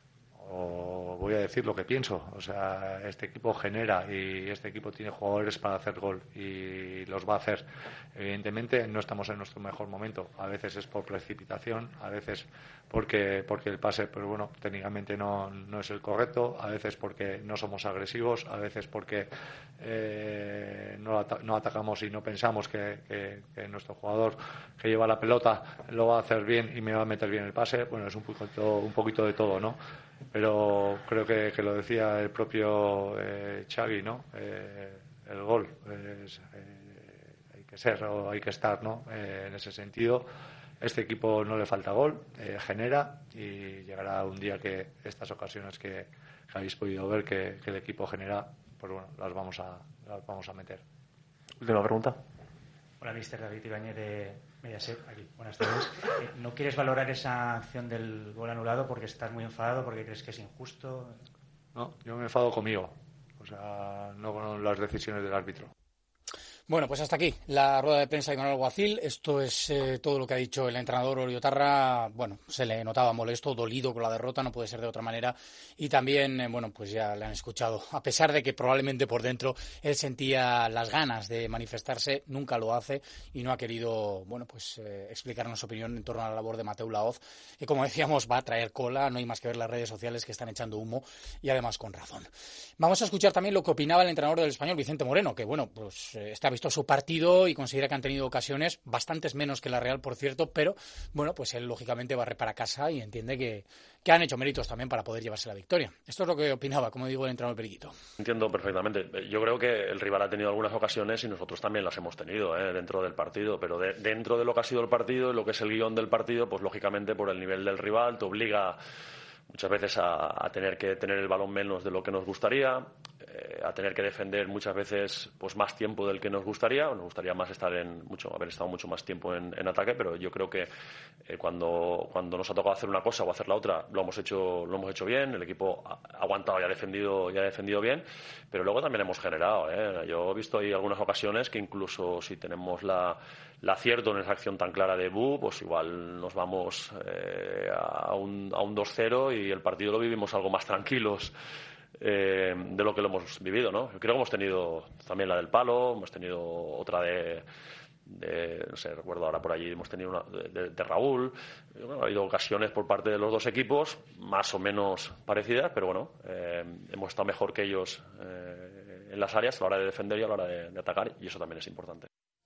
o voy a decir lo que pienso. O sea, este equipo genera y este equipo tiene jugadores para hacer gol y los va a hacer. Evidentemente no estamos en nuestro mejor momento. A veces es por precipitación, a veces porque el pase, pero bueno, técnicamente no es el correcto, a veces porque no somos agresivos, a veces porque no atacamos y no pensamos que nuestro jugador que lleva la pelota lo va a hacer bien y me va a meter bien el pase. Bueno, es un poquito de todo, ¿no? Pero creo que lo decía el propio Xavi, ¿no? El gol hay que ser o hay que estar, ¿no? En ese sentido, este equipo no le falta gol, genera, y llegará un día que estas ocasiones que habéis podido ver que el equipo genera, pues bueno, las vamos a meter. Última pregunta. Hola, mister David Ibáñez de Mediaset. Aquí. Buenas tardes. ¿No quieres valorar esa acción del gol anulado porque estás muy enfadado, porque crees que es injusto? No, yo me enfado conmigo, o sea, no con las decisiones del árbitro. Bueno, pues hasta aquí la rueda de prensa de Manuel Alguacil. Esto es todo lo que ha dicho el entrenador Oriotarra. Bueno, se le notaba molesto, dolido con la derrota, no puede ser de otra manera. Y también, bueno, pues ya le han escuchado. A pesar de que probablemente por dentro él sentía las ganas de manifestarse, nunca lo hace y no ha querido, bueno, pues explicarnos su opinión en torno a la labor de Mateu Laoz, que como decíamos va a traer cola, no hay más que ver las redes sociales que están echando humo y además con razón. Vamos a escuchar también lo que opinaba el entrenador del Español, Vicente Moreno, que bueno, pues está visto su partido y considera que han tenido ocasiones, bastantes menos que la Real, por cierto, pero bueno, pues él lógicamente barre para casa y entiende que han hecho méritos también para poder llevarse la victoria. Esto es lo que opinaba, como digo, el entrenador Periquito. Entiendo perfectamente. Yo creo que el rival ha tenido algunas ocasiones y nosotros también las hemos tenido dentro del partido, pero dentro de lo que ha sido el partido y lo que es el guión del partido, pues lógicamente por el nivel del rival te obliga muchas veces a tener que tener el balón menos de lo que nos gustaría, a tener que defender muchas veces pues más tiempo del que nos gustaría. Nos gustaría más haber estado mucho más tiempo en ataque, pero yo creo que cuando nos ha tocado hacer una cosa o hacer la otra lo hemos hecho bien. El equipo ha aguantado y ha defendido bien, pero luego también hemos generado. Yo he visto ahí algunas ocasiones que incluso si tenemos el acierto en esa acción tan clara de Bu, pues igual nos vamos a un 2-0 y el partido lo vivimos algo más tranquilos de lo que lo hemos vivido, ¿no? Creo que hemos tenido también la del palo, hemos tenido otra de no sé, recuerdo ahora por allí, hemos tenido una de Raúl. Bueno, ha habido ocasiones por parte de los dos equipos más o menos parecidas, pero bueno, hemos estado mejor que ellos en las áreas a la hora de defender y a la hora de atacar, y eso también es importante.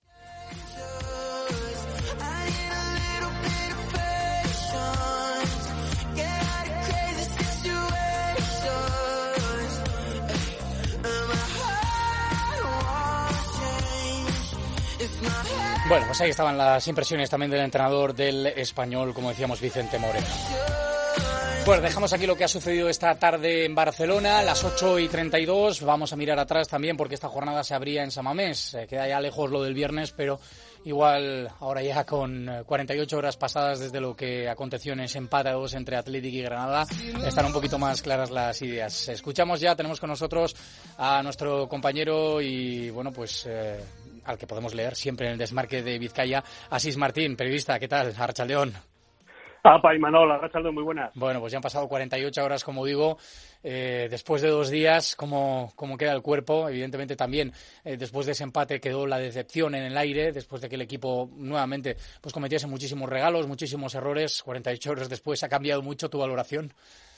Bueno, pues ahí estaban las impresiones también del entrenador del Español, como decíamos, Vicente Moreno. Pues dejamos aquí lo que ha sucedido esta tarde en Barcelona, las 8:32. Vamos a mirar atrás también porque esta jornada se abría en San Mamés. Queda ya lejos lo del viernes, pero igual ahora ya con 48 horas pasadas desde lo que aconteció en ese empate a 2 entre Athletic y Granada, están un poquito más claras las ideas. Escuchamos ya, tenemos con nosotros a nuestro compañero y bueno, pues al que podemos leer siempre en el Desmarque de Vizcaya, Asís Martín, periodista. ¿Qué tal? Arrachaldeón. Apa, Imanol, Arrachaldeón, muy buenas. Bueno, pues ya han pasado 48 horas, como digo, después de 2 días, ¿cómo queda el cuerpo? Evidentemente también después de ese empate quedó la decepción en el aire, después de que el equipo nuevamente pues cometiese muchísimos regalos, muchísimos errores. 48 horas después, ¿ha cambiado mucho tu valoración?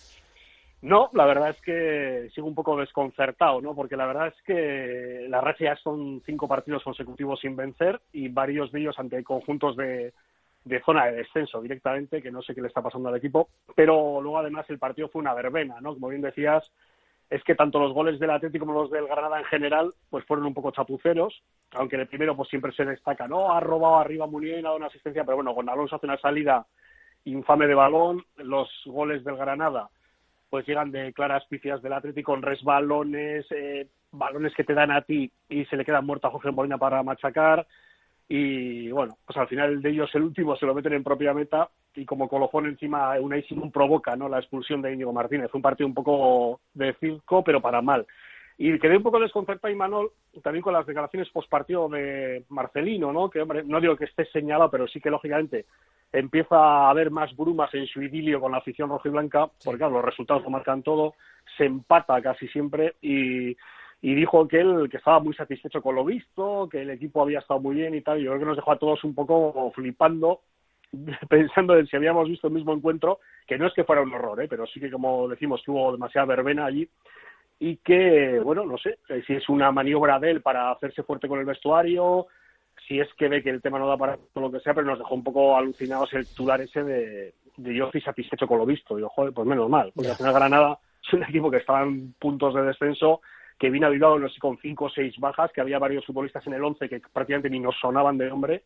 No, la verdad es que sigo un poco desconcertado, ¿no? Porque la verdad es que la racha ya son 5 partidos consecutivos sin vencer y varios de ellos ante conjuntos de zona de descenso directamente, que no sé qué le está pasando al equipo, pero luego además el partido fue una verbena, ¿no? Como bien decías, es que tanto los goles del Atlético como los del Granada en general pues fueron un poco chapuceros, aunque en el primero pues siempre se destaca, ¿no? Ha robado arriba Munier y ha dado una asistencia, pero bueno, con Alonso hace una salida infame de balón. Los goles del Granada pues llegan de claras picias del Atlético con resbalones, balones que te dan a ti y se le quedan muertos a Jorge Molina para machacar. Y bueno, pues al final de ellos el último se lo meten en propia meta y como colofón encima Unai Simón provoca, ¿no?, la expulsión de Íñigo Martínez. Fue un partido un poco de circo, pero para mal. Y quedé un poco desconcertado, Imanol, también con las declaraciones postpartido de Marcelino, ¿no? Que, hombre, no digo que esté señalado, pero sí que lógicamente empieza a haber más brumas en su idilio con la afición rojiblanca, porque claro, los resultados lo marcan todo, se empata casi siempre y dijo que él que estaba muy satisfecho con lo visto, que el equipo había estado muy bien y tal. Yo creo que nos dejó a todos un poco flipando, pensando en si habíamos visto el mismo encuentro, que no es que fuera un horror, pero sí que, como decimos, que hubo demasiada verbena allí y que, bueno, no sé, si es una maniobra de él para hacerse fuerte con el vestuario, si es que ve que el tema no da para todo lo que sea, pero nos dejó un poco alucinados el titular ese de yo estoy satisfecho con lo visto. Digo, joder, pues menos mal, porque al final Granada es un equipo que estaba en puntos de descenso, que vino a Bilbao, no sé, con 5 o 6 bajas, que había varios futbolistas en el 11 que prácticamente ni nos sonaban de nombre,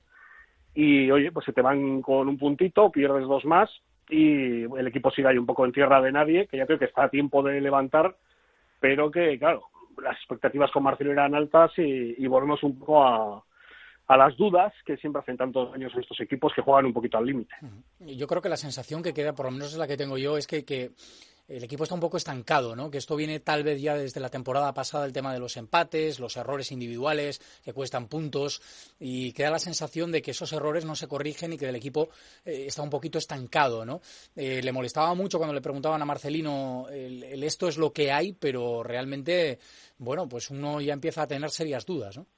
y oye, pues se te van con un puntito, pierdes 2 más, y el equipo sigue ahí un poco en tierra de nadie, que ya creo que está a tiempo de levantar, pero que, claro, las expectativas con Marcelo eran altas y volvemos un poco a las dudas que siempre hacen tantos años estos equipos que juegan un poquito al límite. Yo creo que la sensación que queda, por lo menos es la que tengo yo, es que el equipo está un poco estancado, ¿no? Que esto viene tal vez ya desde la temporada pasada, el tema de los empates, los errores individuales que cuestan puntos, y queda la sensación de que esos errores no se corrigen y que el equipo está un poquito estancado, ¿no? Le molestaba mucho cuando le preguntaban a Marcelino el esto es lo que hay, pero realmente, bueno, pues uno ya empieza a tener serias dudas, ¿no?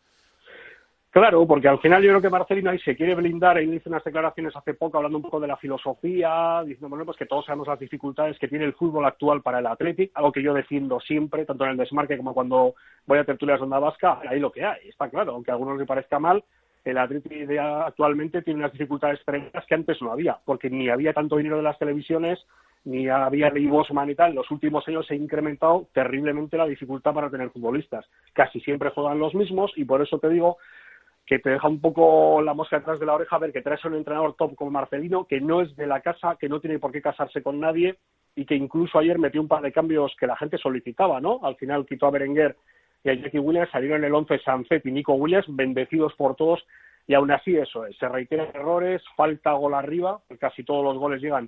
Claro, porque al final yo creo que Marcelino ahí se quiere blindar. Él hizo unas declaraciones hace poco hablando un poco de la filosofía, diciendo, bueno, pues que todos sabemos las dificultades que tiene el fútbol actual para el Athletic, algo que yo defiendo siempre, tanto en el desmarque como cuando voy a tertulias de Onda Vasca. Ahí lo que hay, está claro, aunque a algunos les parezca mal, el Athletic actualmente tiene unas dificultades tremendas que antes no había, porque ni había tanto dinero de las televisiones, ni había Lee Bosman y tal. En los últimos años se ha incrementado terriblemente la dificultad para tener futbolistas. Casi siempre juegan los mismos y por eso te digo que te deja un poco la mosca detrás de la oreja ver que traes a un entrenador top como Marcelino, que no es de la casa, que no tiene por qué casarse con nadie y que incluso ayer metió un par de cambios que la gente solicitaba, ¿no? Al final quitó a Berenguer y a Jackie Williams, salieron en el 11 Sancet y Nico Williams, bendecidos por todos, y aún así eso es, se reiteran errores, falta gol arriba, casi todos los goles llegan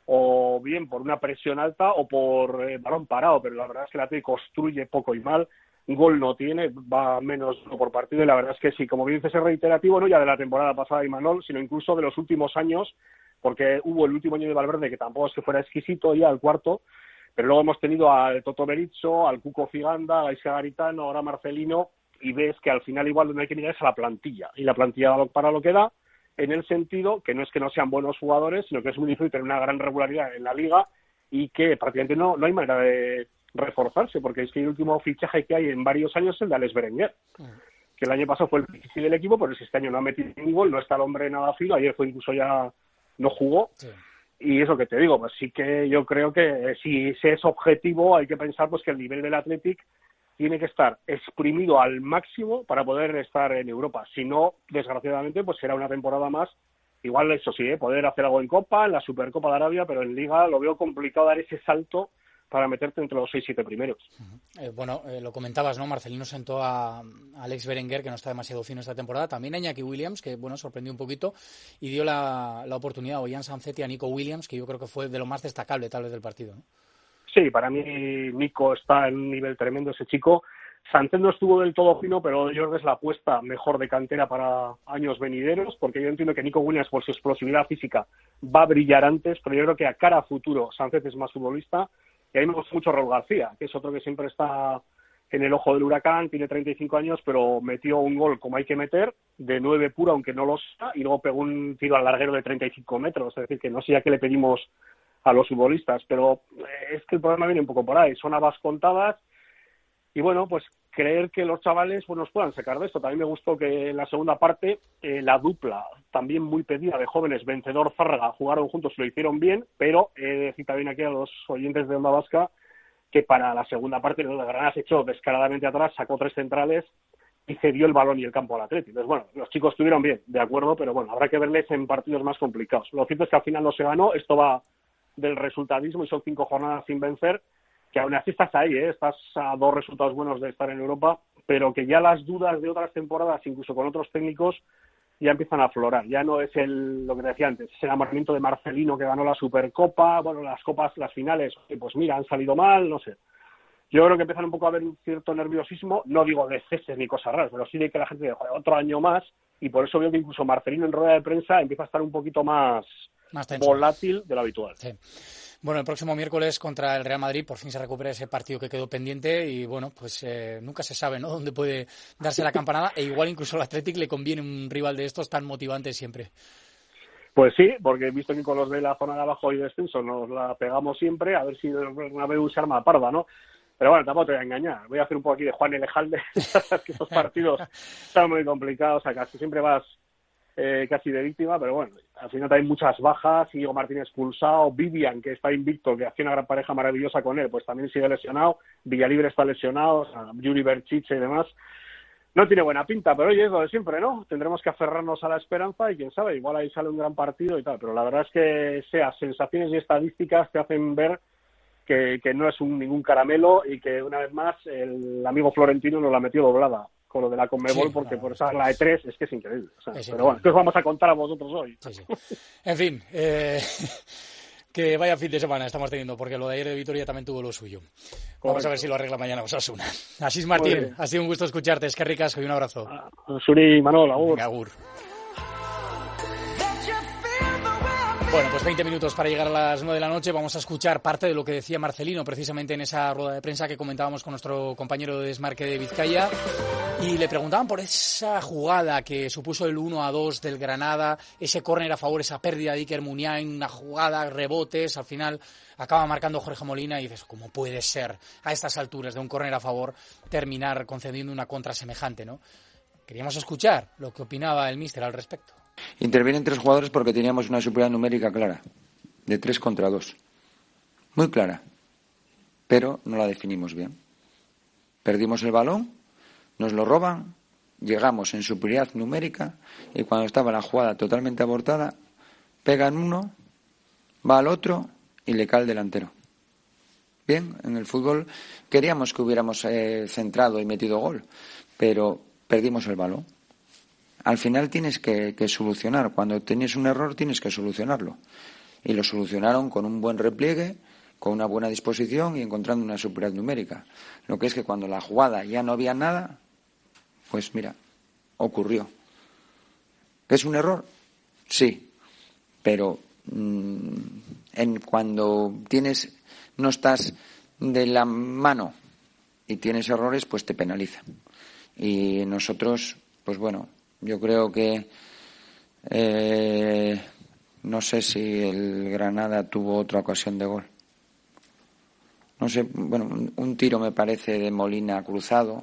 o bien por una presión alta o por balón parado, pero la verdad es que el Atlético construye poco y mal. Gol no tiene, va menos por partido, y la verdad es que sí, como bien dices, es reiterativo, no ya de la temporada pasada de Imanol, sino incluso de los últimos años, porque hubo el último año de Valverde, que tampoco es que fuera exquisito, ya el cuarto, pero luego hemos tenido al Toto Berizzo, al Cuco Figanda, a Gaisca Garitano, ahora Marcelino, y ves que al final igual donde hay que mirar es a la plantilla, y la plantilla para lo que da, en el sentido que no es que no sean buenos jugadores, sino que es muy difícil tener una gran regularidad en la liga, y que prácticamente no hay manera de reforzarse, porque es que el último fichaje que hay en varios años es el de Alex Berenguer, que el año pasado fue el difícil del equipo, pero este año no ha metido ningún gol, no está el hombre nada fino, ayer fue incluso ya no jugó, y eso que te digo, pues sí que yo creo que si se es objetivo hay que pensar pues que el nivel del Athletic tiene que estar exprimido al máximo para poder estar en Europa, si no, desgraciadamente, pues será una temporada más. Igual eso sí, poder hacer algo en Copa, en la Supercopa de Arabia, pero en Liga lo veo complicado dar ese salto para meterte entre los 6-7 primeros. Lo comentabas, ¿no? Marcelino sentó a Alex Berenguer, que no está demasiado fino esta temporada, también a Iñaki Williams, que bueno, sorprendió un poquito, y dio la oportunidad a Ollán Sanzet y a Nico Williams, que yo creo que fue de lo más destacable tal vez del partido, ¿no? Sí, para mí Nico está en un nivel tremendo, ese chico. Sanzet no estuvo del todo fino, pero yo creo que es la apuesta mejor de cantera para años venideros, porque yo entiendo que Nico Williams, por su explosividad física, va a brillar antes, pero yo creo que a cara a futuro Sanzet es más futbolista. Y a mí me gusta mucho Raúl García, que es otro que siempre está en el ojo del huracán, tiene 35 años, pero metió un gol como hay que meter, de 9 puro, aunque no lo sea, y luego pegó un tiro al larguero de 35 metros, es decir, que no sé ya qué le pedimos a los futbolistas, pero es que el problema viene un poco por ahí, son habas contadas, y bueno, pues creer que los chavales pues nos puedan sacar de esto. También me gustó que en la segunda parte la dupla, también muy pedida de jóvenes, Vencedor, Zárraga, jugaron juntos y lo hicieron bien, pero he de decir también aquí a los oyentes de Onda Vasca que para la segunda parte el Granada se echó descaradamente atrás, sacó 3 centrales y cedió el balón y el campo al Atleti. Entonces, bueno, los chicos estuvieron bien, de acuerdo, pero bueno, habrá que verles en partidos más complicados. Lo cierto es que al final no se ganó, esto va del resultadismo y son 5 jornadas sin vencer, que aún así estás ahí, estás a 2 resultados buenos de estar en Europa, pero que ya las dudas de otras temporadas, incluso con otros técnicos, ya empiezan a aflorar. Ya no es lo que te decía antes, ese enamoramiento de Marcelino que ganó la Supercopa, bueno, las copas, las finales, pues mira, han salido mal, no sé. Yo creo que empiezan un poco a haber un cierto nerviosismo, no digo de ceses ni cosas raras, pero sí de que la gente diga, joder, otro año más, y por eso veo que incluso Marcelino en rueda de prensa empieza a estar un poquito más tenso, volátil de lo habitual. Sí. Bueno, el próximo miércoles contra el Real Madrid por fin se recupera ese partido que quedó pendiente y bueno, pues nunca se sabe, ¿no?, dónde puede darse la campanada e igual incluso al Athletic le conviene un rival de estos tan motivante siempre. Pues sí, porque he visto que con los de la zona de abajo y descenso nos la pegamos siempre, a ver si el Bernabéu se arma parda, ¿no? Pero bueno, tampoco te voy a engañar. Voy a hacer un poco aquí de Juan Elejalde, que estos partidos están muy complicados, o sea, casi siempre vas casi de víctima, pero bueno, al final también muchas bajas, Íñigo Martínez expulsado, Vivian, que está invicto, que hacía una gran pareja maravillosa con él, pues también sigue lesionado, Villalibre está lesionado, o sea, Yuri Berchiche y demás. No tiene buena pinta, pero oye, es lo de siempre, ¿no? Tendremos que aferrarnos a la esperanza y quién sabe, igual ahí sale un gran partido y tal, pero la verdad es que sensaciones y estadísticas te hacen ver que no es ningún caramelo y que una vez más el amigo Florentino nos la metió doblada con lo de la Conmebol, sí, porque por esa la de 3 es que es increíble. O sea, pero bueno, ¿qué os vamos a contar a vosotros hoy? Sí. En fin, que vaya fin de semana estamos teniendo, porque lo de ayer de Vitoria también tuvo lo suyo. Vamos a ver si lo arregla mañana Osasuna. Asís Martín, ha sido un gusto escucharte, es que ricasco y un abrazo. Suri, Manol, agur. Venga, agur. Bueno, pues 20 minutos para llegar a las 9 de la noche. Vamos a escuchar parte de lo que decía Marcelino precisamente en esa rueda de prensa que comentábamos con nuestro compañero de Desmarque de Vizcaya. Y le preguntaban por esa jugada que supuso el 1-2 del Granada, ese córner a favor, esa pérdida de Iker Muniain, una jugada, rebotes, al final acaba marcando Jorge Molina y dices, ¿cómo puede ser a estas alturas de un córner a favor terminar concediendo una contra semejante, ¿no? Queríamos escuchar lo que opinaba el míster al respecto. Intervienen 3 jugadores porque teníamos una superioridad numérica clara, de 3 contra 2. Muy clara, pero no la definimos bien. Perdimos el balón, nos lo roban, llegamos en superioridad numérica y cuando estaba la jugada totalmente abortada, pegan uno, va al otro y le cae el delantero. Bien, en el fútbol queríamos que hubiéramos centrado y metido gol, pero perdimos el balón. Al final tienes que solucionar. Cuando tienes un error tienes que solucionarlo. Y lo solucionaron con un buen repliegue, con una buena disposición y encontrando una superioridad numérica. Lo que es que cuando la jugada ya no había nada, pues mira, ocurrió. ¿Es un error? Sí. Pero cuando no estás de la mano y tienes errores, pues te penalizan. Y nosotros, pues bueno, yo creo que no sé si el Granada tuvo otra ocasión de gol. No sé, bueno, un tiro me parece de Molina cruzado.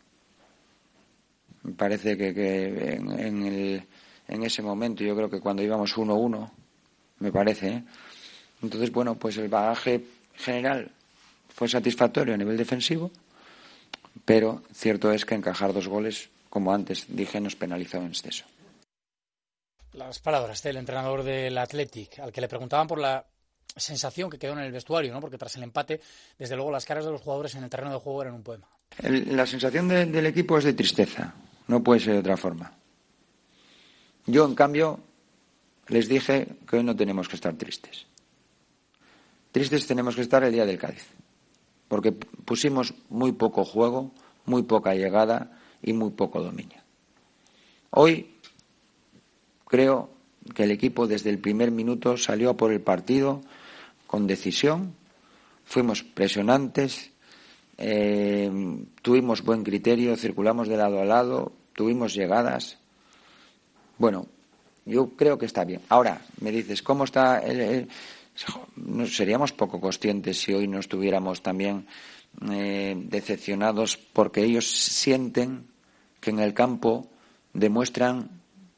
Me parece que en ese momento, yo creo que cuando íbamos 1-1, me parece, ¿eh? Entonces, bueno, pues el bagaje general fue satisfactorio a nivel defensivo, pero cierto es que encajar 2 goles, como antes dije, nos penalizó en exceso. Las palabras del entrenador del Athletic, al que le preguntaban por la sensación que quedó en el vestuario, ¿no? Porque tras el empate, desde luego las caras de los jugadores en el terreno de juego eran un poema. La sensación del equipo es de tristeza, no puede ser de otra forma. Yo, en cambio, les dije que hoy no tenemos que estar tristes. Tristes tenemos que estar el día del Cádiz, porque pusimos muy poco juego, muy poca llegada y muy poco dominio. Hoy creo que el equipo desde el primer minuto salió a por el partido con decisión, fuimos presionantes, tuvimos buen criterio, circulamos de lado a lado, tuvimos llegadas. Bueno, yo creo que está bien. Ahora, me dices, ¿cómo está seríamos poco conscientes si hoy no estuviéramos también decepcionados porque ellos sienten que en el campo demuestran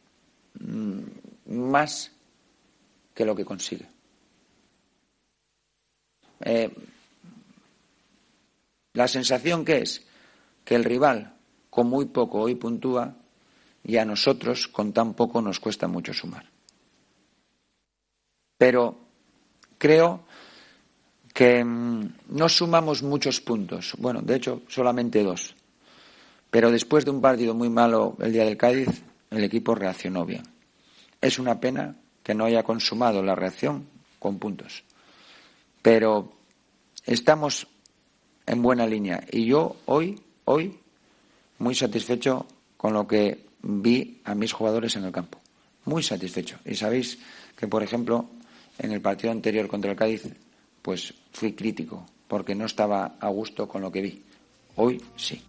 más que lo que consigue. La sensación que es que el rival con muy poco hoy puntúa y a nosotros con tan poco nos cuesta mucho sumar. Pero creo que no sumamos muchos puntos. Bueno, de hecho, solamente 2. Pero después de un partido muy malo el día del Cádiz, el equipo reaccionó bien. Es una pena que no haya consumado la reacción con puntos. Pero estamos en buena línea. Y yo hoy, muy satisfecho con lo que vi a mis jugadores en el campo. Muy satisfecho. Y sabéis que, por ejemplo, en el partido anterior contra el Cádiz, pues fui crítico, porque no estaba a gusto con lo que vi. Hoy sí.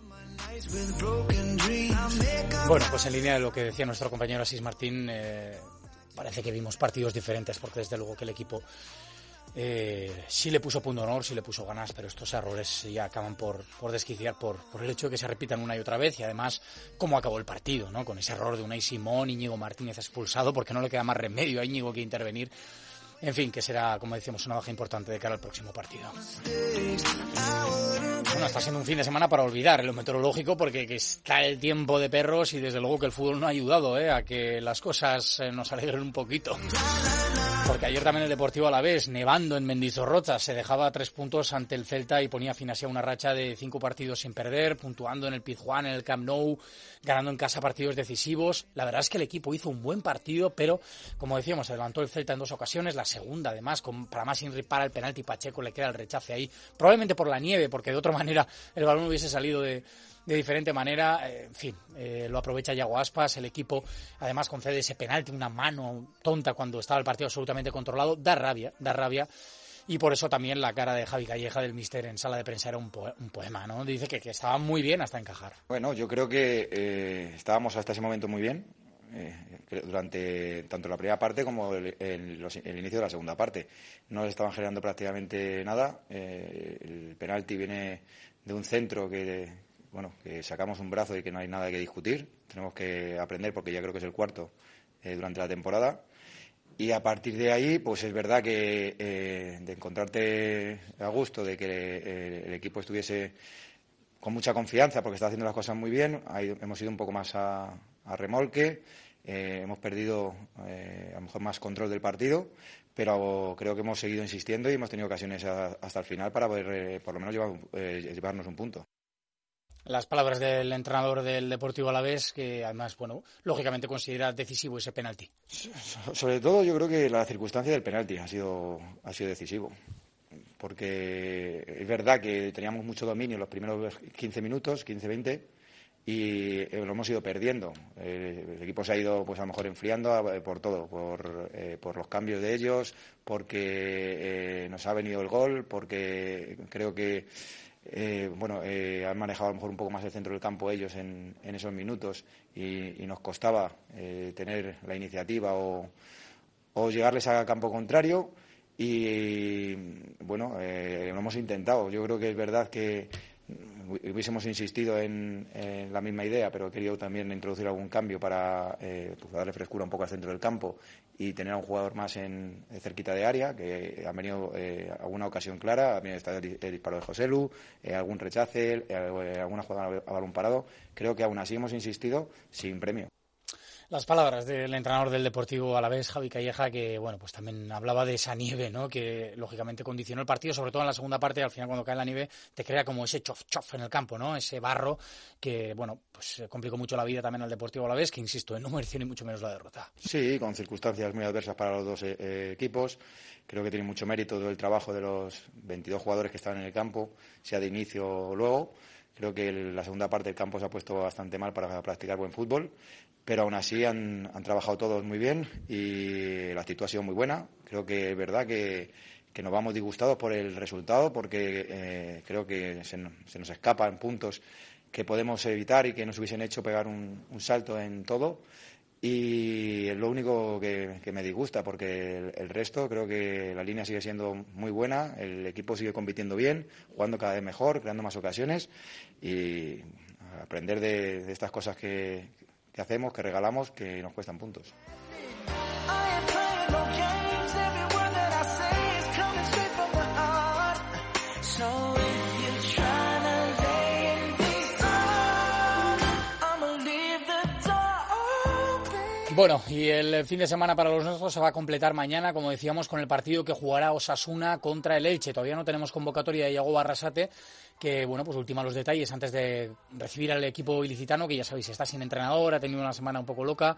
Bueno, pues en línea de lo que decía nuestro compañero Asís Martín, parece que vimos partidos diferentes, porque desde luego que el equipo sí le puso punto honor, sí le puso ganas, pero estos errores ya acaban por desquiciar por el hecho de que se repitan una y otra vez, y además cómo acabó el partido, ¿no? Con ese error de Unai Simón, Íñigo Martínez expulsado, porque no le queda más remedio a Íñigo que intervenir. En fin, que será, como decíamos, una baja importante de cara al próximo partido. Bueno, está siendo un fin de semana para olvidar en lo meteorológico, porque que está el tiempo de perros y desde luego que el fútbol no ha ayudado a que las cosas nos alegren un poquito. Porque ayer también el Deportivo Alavés, nevando en Mendizorroza, se dejaba 3 puntos ante el Celta y ponía fin así a una racha de 5 partidos sin perder, puntuando en el Pizjuán, en el Camp Nou, ganando en casa partidos decisivos. La verdad es que el equipo hizo un buen partido, pero, como decíamos, se adelantó el Celta en 2 ocasiones, la segunda además, para más para el penalti Pacheco le queda el rechace ahí, probablemente por la nieve, porque de otra manera el balón hubiese salido de diferente manera. En fin, lo aprovecha Yago Aspas, el equipo además concede ese penalti, una mano tonta cuando estaba el partido absolutamente controlado, da rabia, y por eso también la cara de Javi Calleja, del míster, en sala de prensa era un poema, ¿no? Dice que estaba muy bien hasta encajar. Bueno, yo creo que estábamos hasta ese momento muy bien, durante tanto la primera parte como el inicio de la segunda parte. No estaban generando prácticamente nada. El penalti viene de un centro que sacamos un brazo y que no hay nada que discutir. Tenemos que aprender, porque ya creo que es el cuarto durante la temporada. Y a partir de ahí, pues es verdad que de encontrarte a gusto, de que el equipo estuviese con mucha confianza, porque está haciendo las cosas muy bien, hemos ido un poco más a remolque, hemos perdido a lo mejor más control del partido, pero creo que hemos seguido insistiendo y hemos tenido ocasiones hasta el final para poder por lo menos llevarnos un punto. Las palabras del entrenador del Deportivo Alavés, que además, lógicamente considera decisivo ese penalti. Sobre todo yo creo que la circunstancia del penalti ha sido decisivo, porque es verdad que teníamos mucho dominio en los primeros 15 minutos, 15-20, y lo hemos ido perdiendo. El equipo se ha ido, pues a lo mejor enfriando por todo, por los cambios de ellos, porque nos ha venido el gol, porque creo que han manejado a lo mejor un poco más el centro del campo ellos en esos minutos, y nos costaba tener la iniciativa o llegarles a campo contrario, y lo hemos intentado. Yo creo que es verdad que hubiésemos insistido en la misma idea, pero he querido también introducir algún cambio para darle frescura un poco al centro del campo y tener a un jugador más cerquita de área, que ha venido alguna ocasión clara. También está el disparo de Joselu, algún rechace, alguna jugada a balón parado. Creo que aún así hemos insistido sin premio. Las palabras del entrenador del Deportivo Alavés, Javi Calleja, que pues también hablaba de esa nieve, ¿no? Que lógicamente condicionó el partido, sobre todo en la segunda parte. Al final, cuando cae la nieve, te crea como ese chof en el campo, ¿no? Ese barro que, pues complicó mucho la vida también al Deportivo Alavés, que, insisto, no mereció ni mucho menos la derrota. Sí, con circunstancias muy adversas para los dos equipos. Creo que tiene mucho mérito todo el trabajo de los 22 jugadores que estaban en el campo, sea de inicio o luego. Creo que la segunda parte del campo se ha puesto bastante mal para practicar buen fútbol, pero aún así han trabajado todos muy bien y la actitud ha sido muy buena. Creo que es verdad que nos vamos disgustados por el resultado, porque creo que se nos escapan puntos que podemos evitar y que nos hubiesen hecho pegar un salto en todo. Y es lo único que me disgusta, porque el resto creo que la línea sigue siendo muy buena, el equipo sigue compitiendo bien, jugando cada vez mejor, creando más ocasiones, y aprender de estas cosas que hacemos, que regalamos, que nos cuestan puntos. Bueno, y el fin de semana para los nuestros se va a completar mañana, como decíamos, con el partido que jugará Osasuna contra el Elche. Todavía no tenemos convocatoria de Yago Arrasate, que pues ultima los detalles antes de recibir al equipo ilicitano, que ya sabéis, está sin entrenador, ha tenido una semana un poco loca.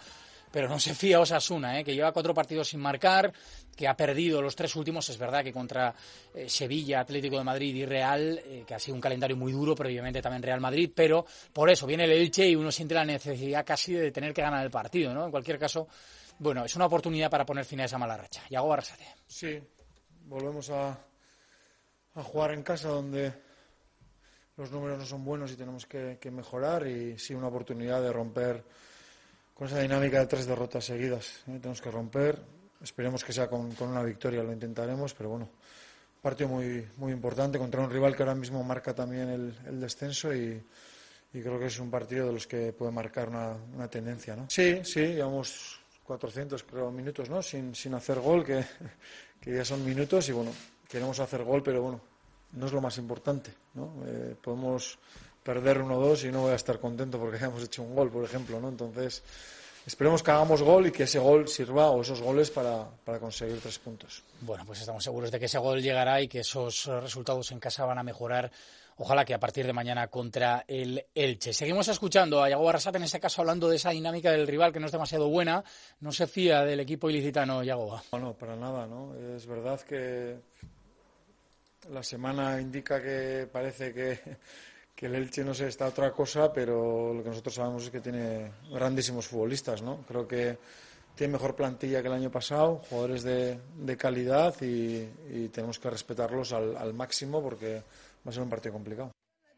pero no se fía Osasuna, que lleva 4 partidos sin marcar, que ha perdido los 3 últimos. Es verdad que contra Sevilla, Atlético de Madrid y Real, que ha sido un calendario muy duro, pero obviamente también Real Madrid, pero por eso viene el Elche y uno siente la necesidad casi de tener que ganar el partido, ¿no? En cualquier caso, bueno, es una oportunidad para poner fin a esa mala racha. Yago Arrasate. Sí, volvemos a jugar en casa donde los números no son buenos y tenemos que mejorar, y sí una oportunidad de romper con esa dinámica de 3 derrotas seguidas. Tenemos que romper, esperemos que sea con una victoria, lo intentaremos, pero bueno, partido muy, muy importante contra un rival que ahora mismo marca también el descenso, y creo que es un partido de los que puede marcar una tendencia, ¿no? Sí, llevamos 400 creo minutos, ¿no? Sin hacer gol, que ya son minutos, y bueno, queremos hacer gol, pero bueno, no es lo más importante, ¿no? Podemos perder 1-2 y no voy a estar contento porque hayamos hecho un gol, por ejemplo, ¿no? Entonces, esperemos que hagamos gol y que ese gol sirva, o esos goles, para conseguir 3 puntos. Bueno, pues estamos seguros de que ese gol llegará y que esos resultados en casa van a mejorar. Ojalá que a partir de mañana contra el Elche. Seguimos escuchando a Yago Arrasate, en este caso hablando de esa dinámica del rival que no es demasiado buena. No se fía del equipo ilicitano, Yago. No, para nada, ¿no? Es verdad que la semana indica que parece que el Elche, no sé, está otra cosa, pero lo que nosotros sabemos es que tiene grandísimos futbolistas, ¿no? Creo que tiene mejor plantilla que el año pasado, jugadores de calidad, y tenemos que respetarlos al máximo porque va a ser un partido complicado.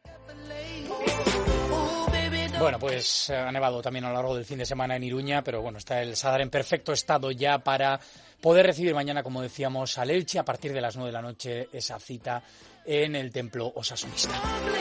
Bueno, pues ha nevado también a lo largo del fin de semana en Iruña, pero bueno, está el Sadar en perfecto estado ya para poder recibir mañana, como decíamos, al Elche a partir de las 9 de la noche, esa cita en el templo osasunista.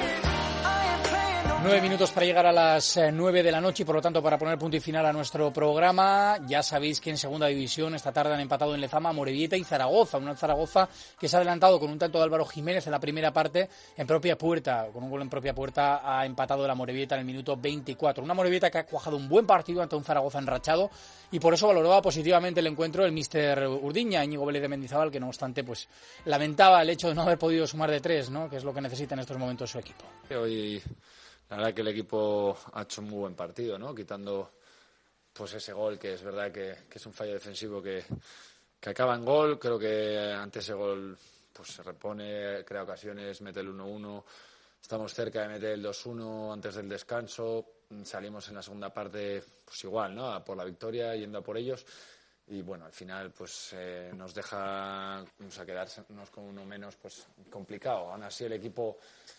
9 minutos para llegar a las 9 de la noche y por lo tanto para poner punto y final a nuestro programa. Ya sabéis que en segunda división esta tarde han empatado en Lezama Amorebieta y Zaragoza. Una Zaragoza que se ha adelantado con un tanto de Álvaro Jiménez en la primera parte en propia puerta. Con un gol en propia puerta ha empatado el Amorebieta en el minuto 24. Una Amorebieta que ha cuajado un buen partido ante un Zaragoza enrachado y por eso valoraba positivamente el encuentro el míster Urdiña, Íñigo Vélez de Mendizábal, que no obstante pues lamentaba el hecho de no haber podido sumar de 3, ¿no? Que es lo que necesita en estos momentos su equipo. Hoy la verdad que el equipo ha hecho un muy buen partido, ¿no? Quitando pues ese gol, que es verdad que es un fallo defensivo que acaba en gol. Creo que ante ese gol pues se repone, crea ocasiones, mete el 1-1. Estamos cerca de meter el 2-1 antes del descanso. Salimos en la segunda parte pues igual, ¿no? A por la victoria, yendo a por ellos. Y bueno, al final pues nos deja quedarnos con uno menos pues complicado. Aún así el equipo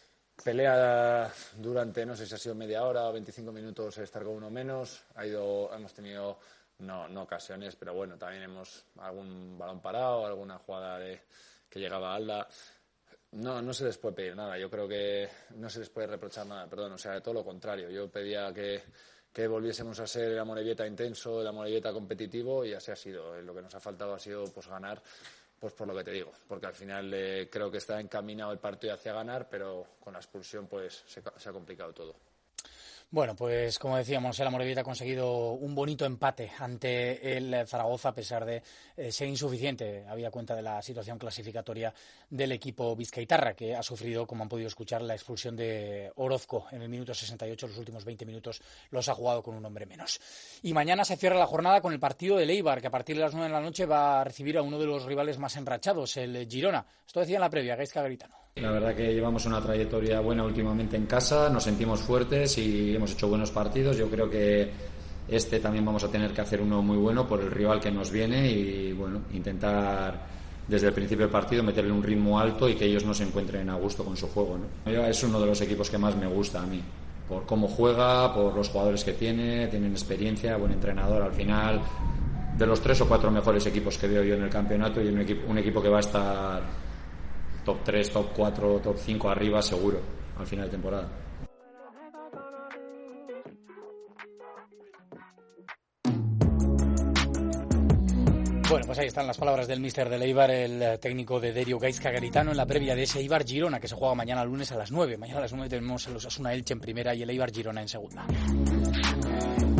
pelea durante, no sé si ha sido media hora o 25 minutos estar con uno menos. Hemos tenido no ocasiones, pero bueno, también hemos algún balón parado, alguna jugada que llegaba a Alda. No se les puede pedir nada, yo creo que no se les puede reprochar nada, perdón, o sea, todo lo contrario. Yo pedía que volviésemos a ser el Amorebieta intenso, el Amorebieta competitivo, y así ha sido. Lo que nos ha faltado ha sido pues ganar. Pues por lo que te digo, porque al final creo que está encaminado el partido hacia ganar, pero con la expulsión pues se ha complicado todo. Bueno, pues como decíamos, el Amorebieta ha conseguido un bonito empate ante el Zaragoza a pesar de ser insuficiente, habida cuenta de la situación clasificatoria del equipo vizcaitarra, que ha sufrido, como han podido escuchar, la expulsión de Orozco en el minuto 68. Los últimos 20 minutos los ha jugado con un hombre menos. Y mañana se cierra la jornada con el partido del Eibar, que a partir de las 9 de la noche va a recibir a uno de los rivales más enrachados, el Girona. Esto decía en la previa, Gaizka Garitano. La verdad que llevamos una trayectoria buena últimamente en casa, nos sentimos fuertes y hemos hecho buenos partidos. Yo creo que también vamos a tener que hacer uno muy bueno por el rival que nos viene y bueno, intentar desde el principio del partido meterle un ritmo alto y que ellos no se encuentren a gusto con su juego, ¿no? Es uno de los equipos que más me gusta a mí, por cómo juega, por los jugadores que tienen experiencia, buen entrenador. Al final, de los 3 o 4 mejores equipos que veo yo en el campeonato, y un equipo que va a estar top 3, top 4, top 5 arriba seguro al final de temporada. Bueno, pues ahí están las palabras del míster del Eibar, el técnico de Derio Gaizka Garitano, en la previa de ese Eibar Girona que se juega mañana lunes a las 9. Mañana a las 9 tenemos el Osasuna Elche en primera y el Eibar Girona en segunda.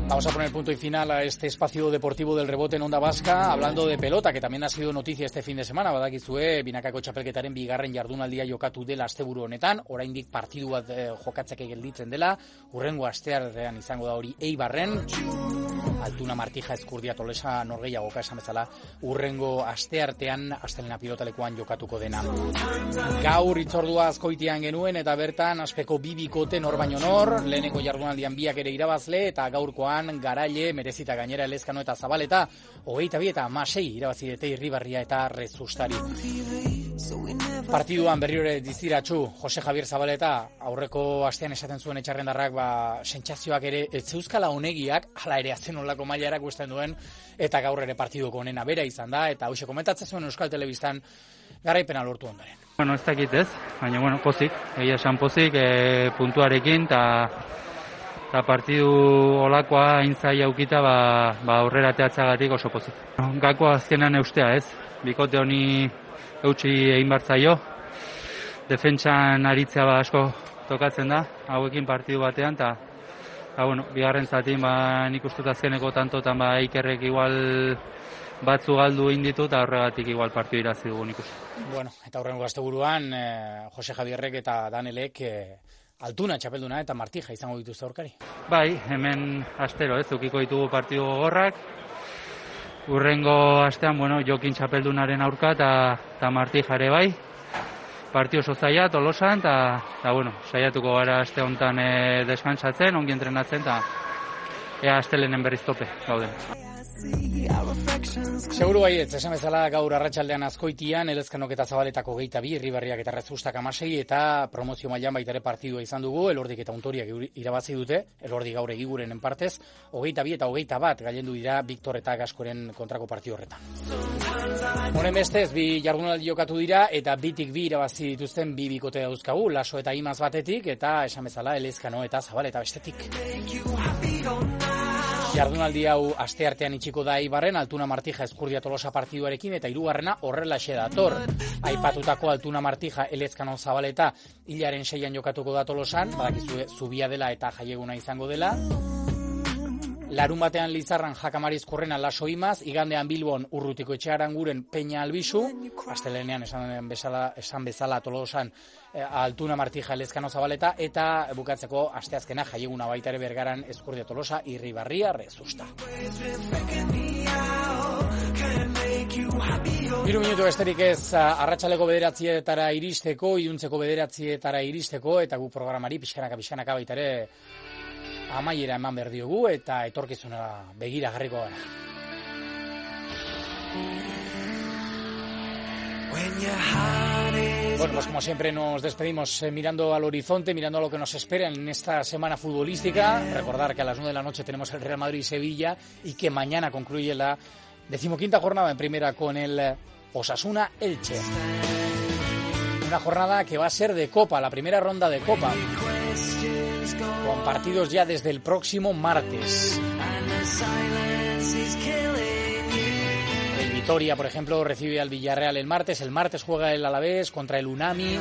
Vamos a poner punto y final a este espacio deportivo del rebote en Onda Vasca, hablando de pelota, que también ha sido noticia este fin de semana. Badakizue, binakako txapelketaren bigarren jardunaldia jokatu dela asteburu honetan, oraindik partidu bat jokatzeke gelditzen dela, hurrengo asteartean izango da hori Eibarren, Altuna Martija Ezkurdia Tolosa norgehiagoka esan bezala, hurrengo asteartean astelena pilotalekuan jokatuko dena. Gaur itzordua Azkoitian genuen eta bertan aspeko bibikote nor baino nor, lehenengo jardunaldian biak ere irabazle eta gaurkoan Garaile, merezita gainera Elezkano eta Zabaleta, 22 eta 16 irabazi dute Irribarria eta Rezustari. Partiduan berriro ere diziratxu Jose Javier Zabaleta, aurreko astean esaten zuen etxarrendarrak, sentsazioak ere etzeuzkala honegiak, hala ere azen olako maila erakusten duen, eta gaur ere partiduko honena bera izan da, eta hoxe komentatzen zuen Euskal Telebistan garaipena lortu ondoren. Bueno, ez dakit ez, baina pozik, egia esan pozik, puntuarekin, eta partidu olakoa intzai aukita aurrera teatzagatik oso pozik. Gako azkenan eustea ez, bikote honi eutxi egin bartzaio, defentsan aritzea asko tokatzen da, hauekin partidu batean, eta bigarren zatin nik ustut azkeneko tantotan Ikerrek igual batzu galdu inditu eta horregatik igual partidu irazi dugu nik uste. Bueno, eta horrengo asteburuan Jose Javierrek eta Danelek Altuna txapelduna eta Martija izango dituzte aurkari. Bai, hemen astero ukiko ditugu partidu gogorrak. Urrengo astean, Jokin txapeldunaren aurka eta Martija ere bai. Partidu oso zaila Tolosan eta saiatuko gara aste honetan deskansatzen, ongi entrenatzen eta astelenen berriz tope gauden. Seguru baietz, esan bezala gaur arratsaldean Azkoitian, Elezkanok eta Zabaletako 22, Irribarriak eta Rezustak 16 eta promozio mailan baita ere partidua izan dugu, Elordik eta Untoriak irabazi dute, Elordik gaur egigurenen partez, 22 eta 21 gailendu dira Viktor eta Gaskoren kontrako partidu horretan. Honen bestez, bi jardunaldi jokatu dira eta bitik bi irabazi dituzten bi bikote dauzkagu, Laso eta Imaz batetik eta esan bezala Elezkano eta Zabaleta bestetik. Jardunaldi hau asteartean itxiko da Eibarren, Altuna Martija Ezkurdia Tolosa partiduarekin eta hirugarrena horrelaxe dator. Aipatutako Altuna Martija Elezkano Zabaleta hilaren 6an jokatuko da Tolosan, badakizue zubia dela eta jaieguna izango dela. Larun batean Lizarran Jakamariz Korrena Laso Imaz, igandean Bilbon Urrutiko Etxearanguren Peña Albisu, astelenean esan bezala Tolosan Altuna Martija Elezkano Zabaleta eta bukatzeko asteazkena jaieguna baita ere Bergaran Ezkurdia Tolosa Irribarria Rezusta. 3 minutu besterik ez arratsaleko 9etara iristeko, iluntzeko 9etara iristeko eta gu programari pixkanaka baita ere amaiera eman behar diogu eta etorkizuna begira jarriko gara. Bueno, pues como siempre nos despedimos mirando al horizonte, mirando a lo que nos espera en esta semana futbolística. Recordar que a las 9 de la noche tenemos el Real Madrid y Sevilla y que mañana concluye la 15ª jornada en primera con el Osasuna Elche. Una jornada que va a ser de Copa, la primera ronda de Copa, con partidos ya desde el próximo martes. El Vitoria, por ejemplo, recibe al Villarreal el martes juega el Alavés contra el Unami.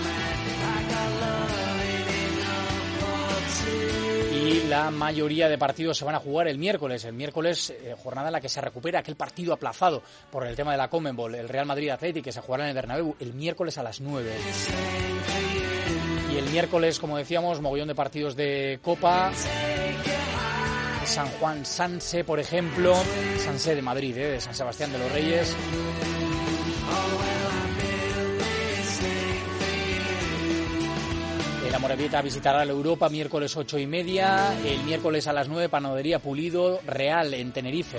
Y la mayoría de partidos se van a jugar el miércoles, jornada en la que se recupera aquel partido aplazado por el tema de la Conmebol, el Real Madrid Athletic, que se jugará en el Bernabéu el miércoles a las 9. Y el miércoles, como decíamos, mogollón de partidos de Copa. San Juan Sanse, por ejemplo. Sanse de Madrid, de San Sebastián de los Reyes. El Amorebieta visitará la Europa miércoles 8:30. El miércoles a las 9, Panadería Pulido, Real en Tenerife.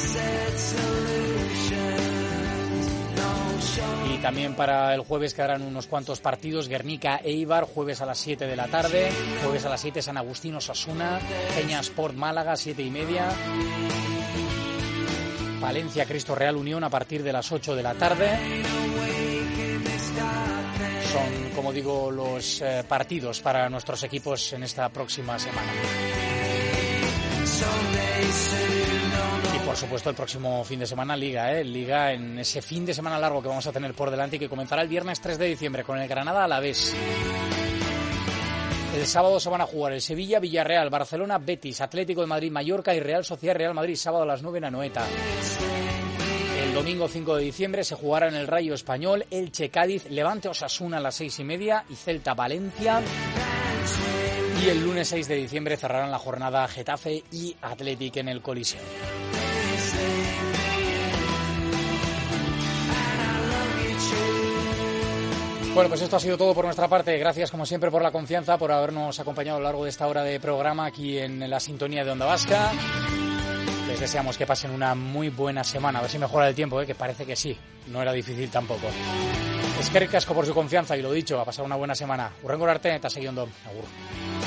Y también para el jueves quedarán unos cuantos partidos. Guernica Eibar, jueves a las 7 de la tarde. Jueves a las 7 San Agustín Osasuna. Peña Sport Málaga, 7:30. Valencia Cristo Real Unión a partir de las 8 de la tarde. Son, como digo, los partidos para nuestros equipos en esta próxima semana. Y por supuesto el próximo fin de semana Liga, Liga en ese fin de semana largo que vamos a tener por delante y que comenzará el viernes 3 de diciembre con el Granada Alavés. El sábado se van a jugar el Sevilla, Villarreal, Barcelona, Betis, Atlético de Madrid, Mallorca y Real Sociedad, Real Madrid, sábado a las 9 en Anoeta. El domingo 5 de diciembre se jugará en el Rayo Español, Elche, Cádiz, Levante, Osasuna a las 6:30 y Celta, Valencia. Y el lunes 6 de diciembre cerrarán la jornada Getafe y Athletic en el Coliseum. Bueno, pues esto ha sido todo por nuestra parte. Gracias, como siempre, por la confianza, por habernos acompañado a lo largo de esta hora de programa aquí en la sintonía de Onda Vasca. Les deseamos que pasen una muy buena semana. A ver si mejora el tiempo, que parece que sí. No era difícil tampoco. Eskerrik asko por su confianza y lo dicho, a pasar una buena semana. Hurrengo arte eta segi ondo. Agur.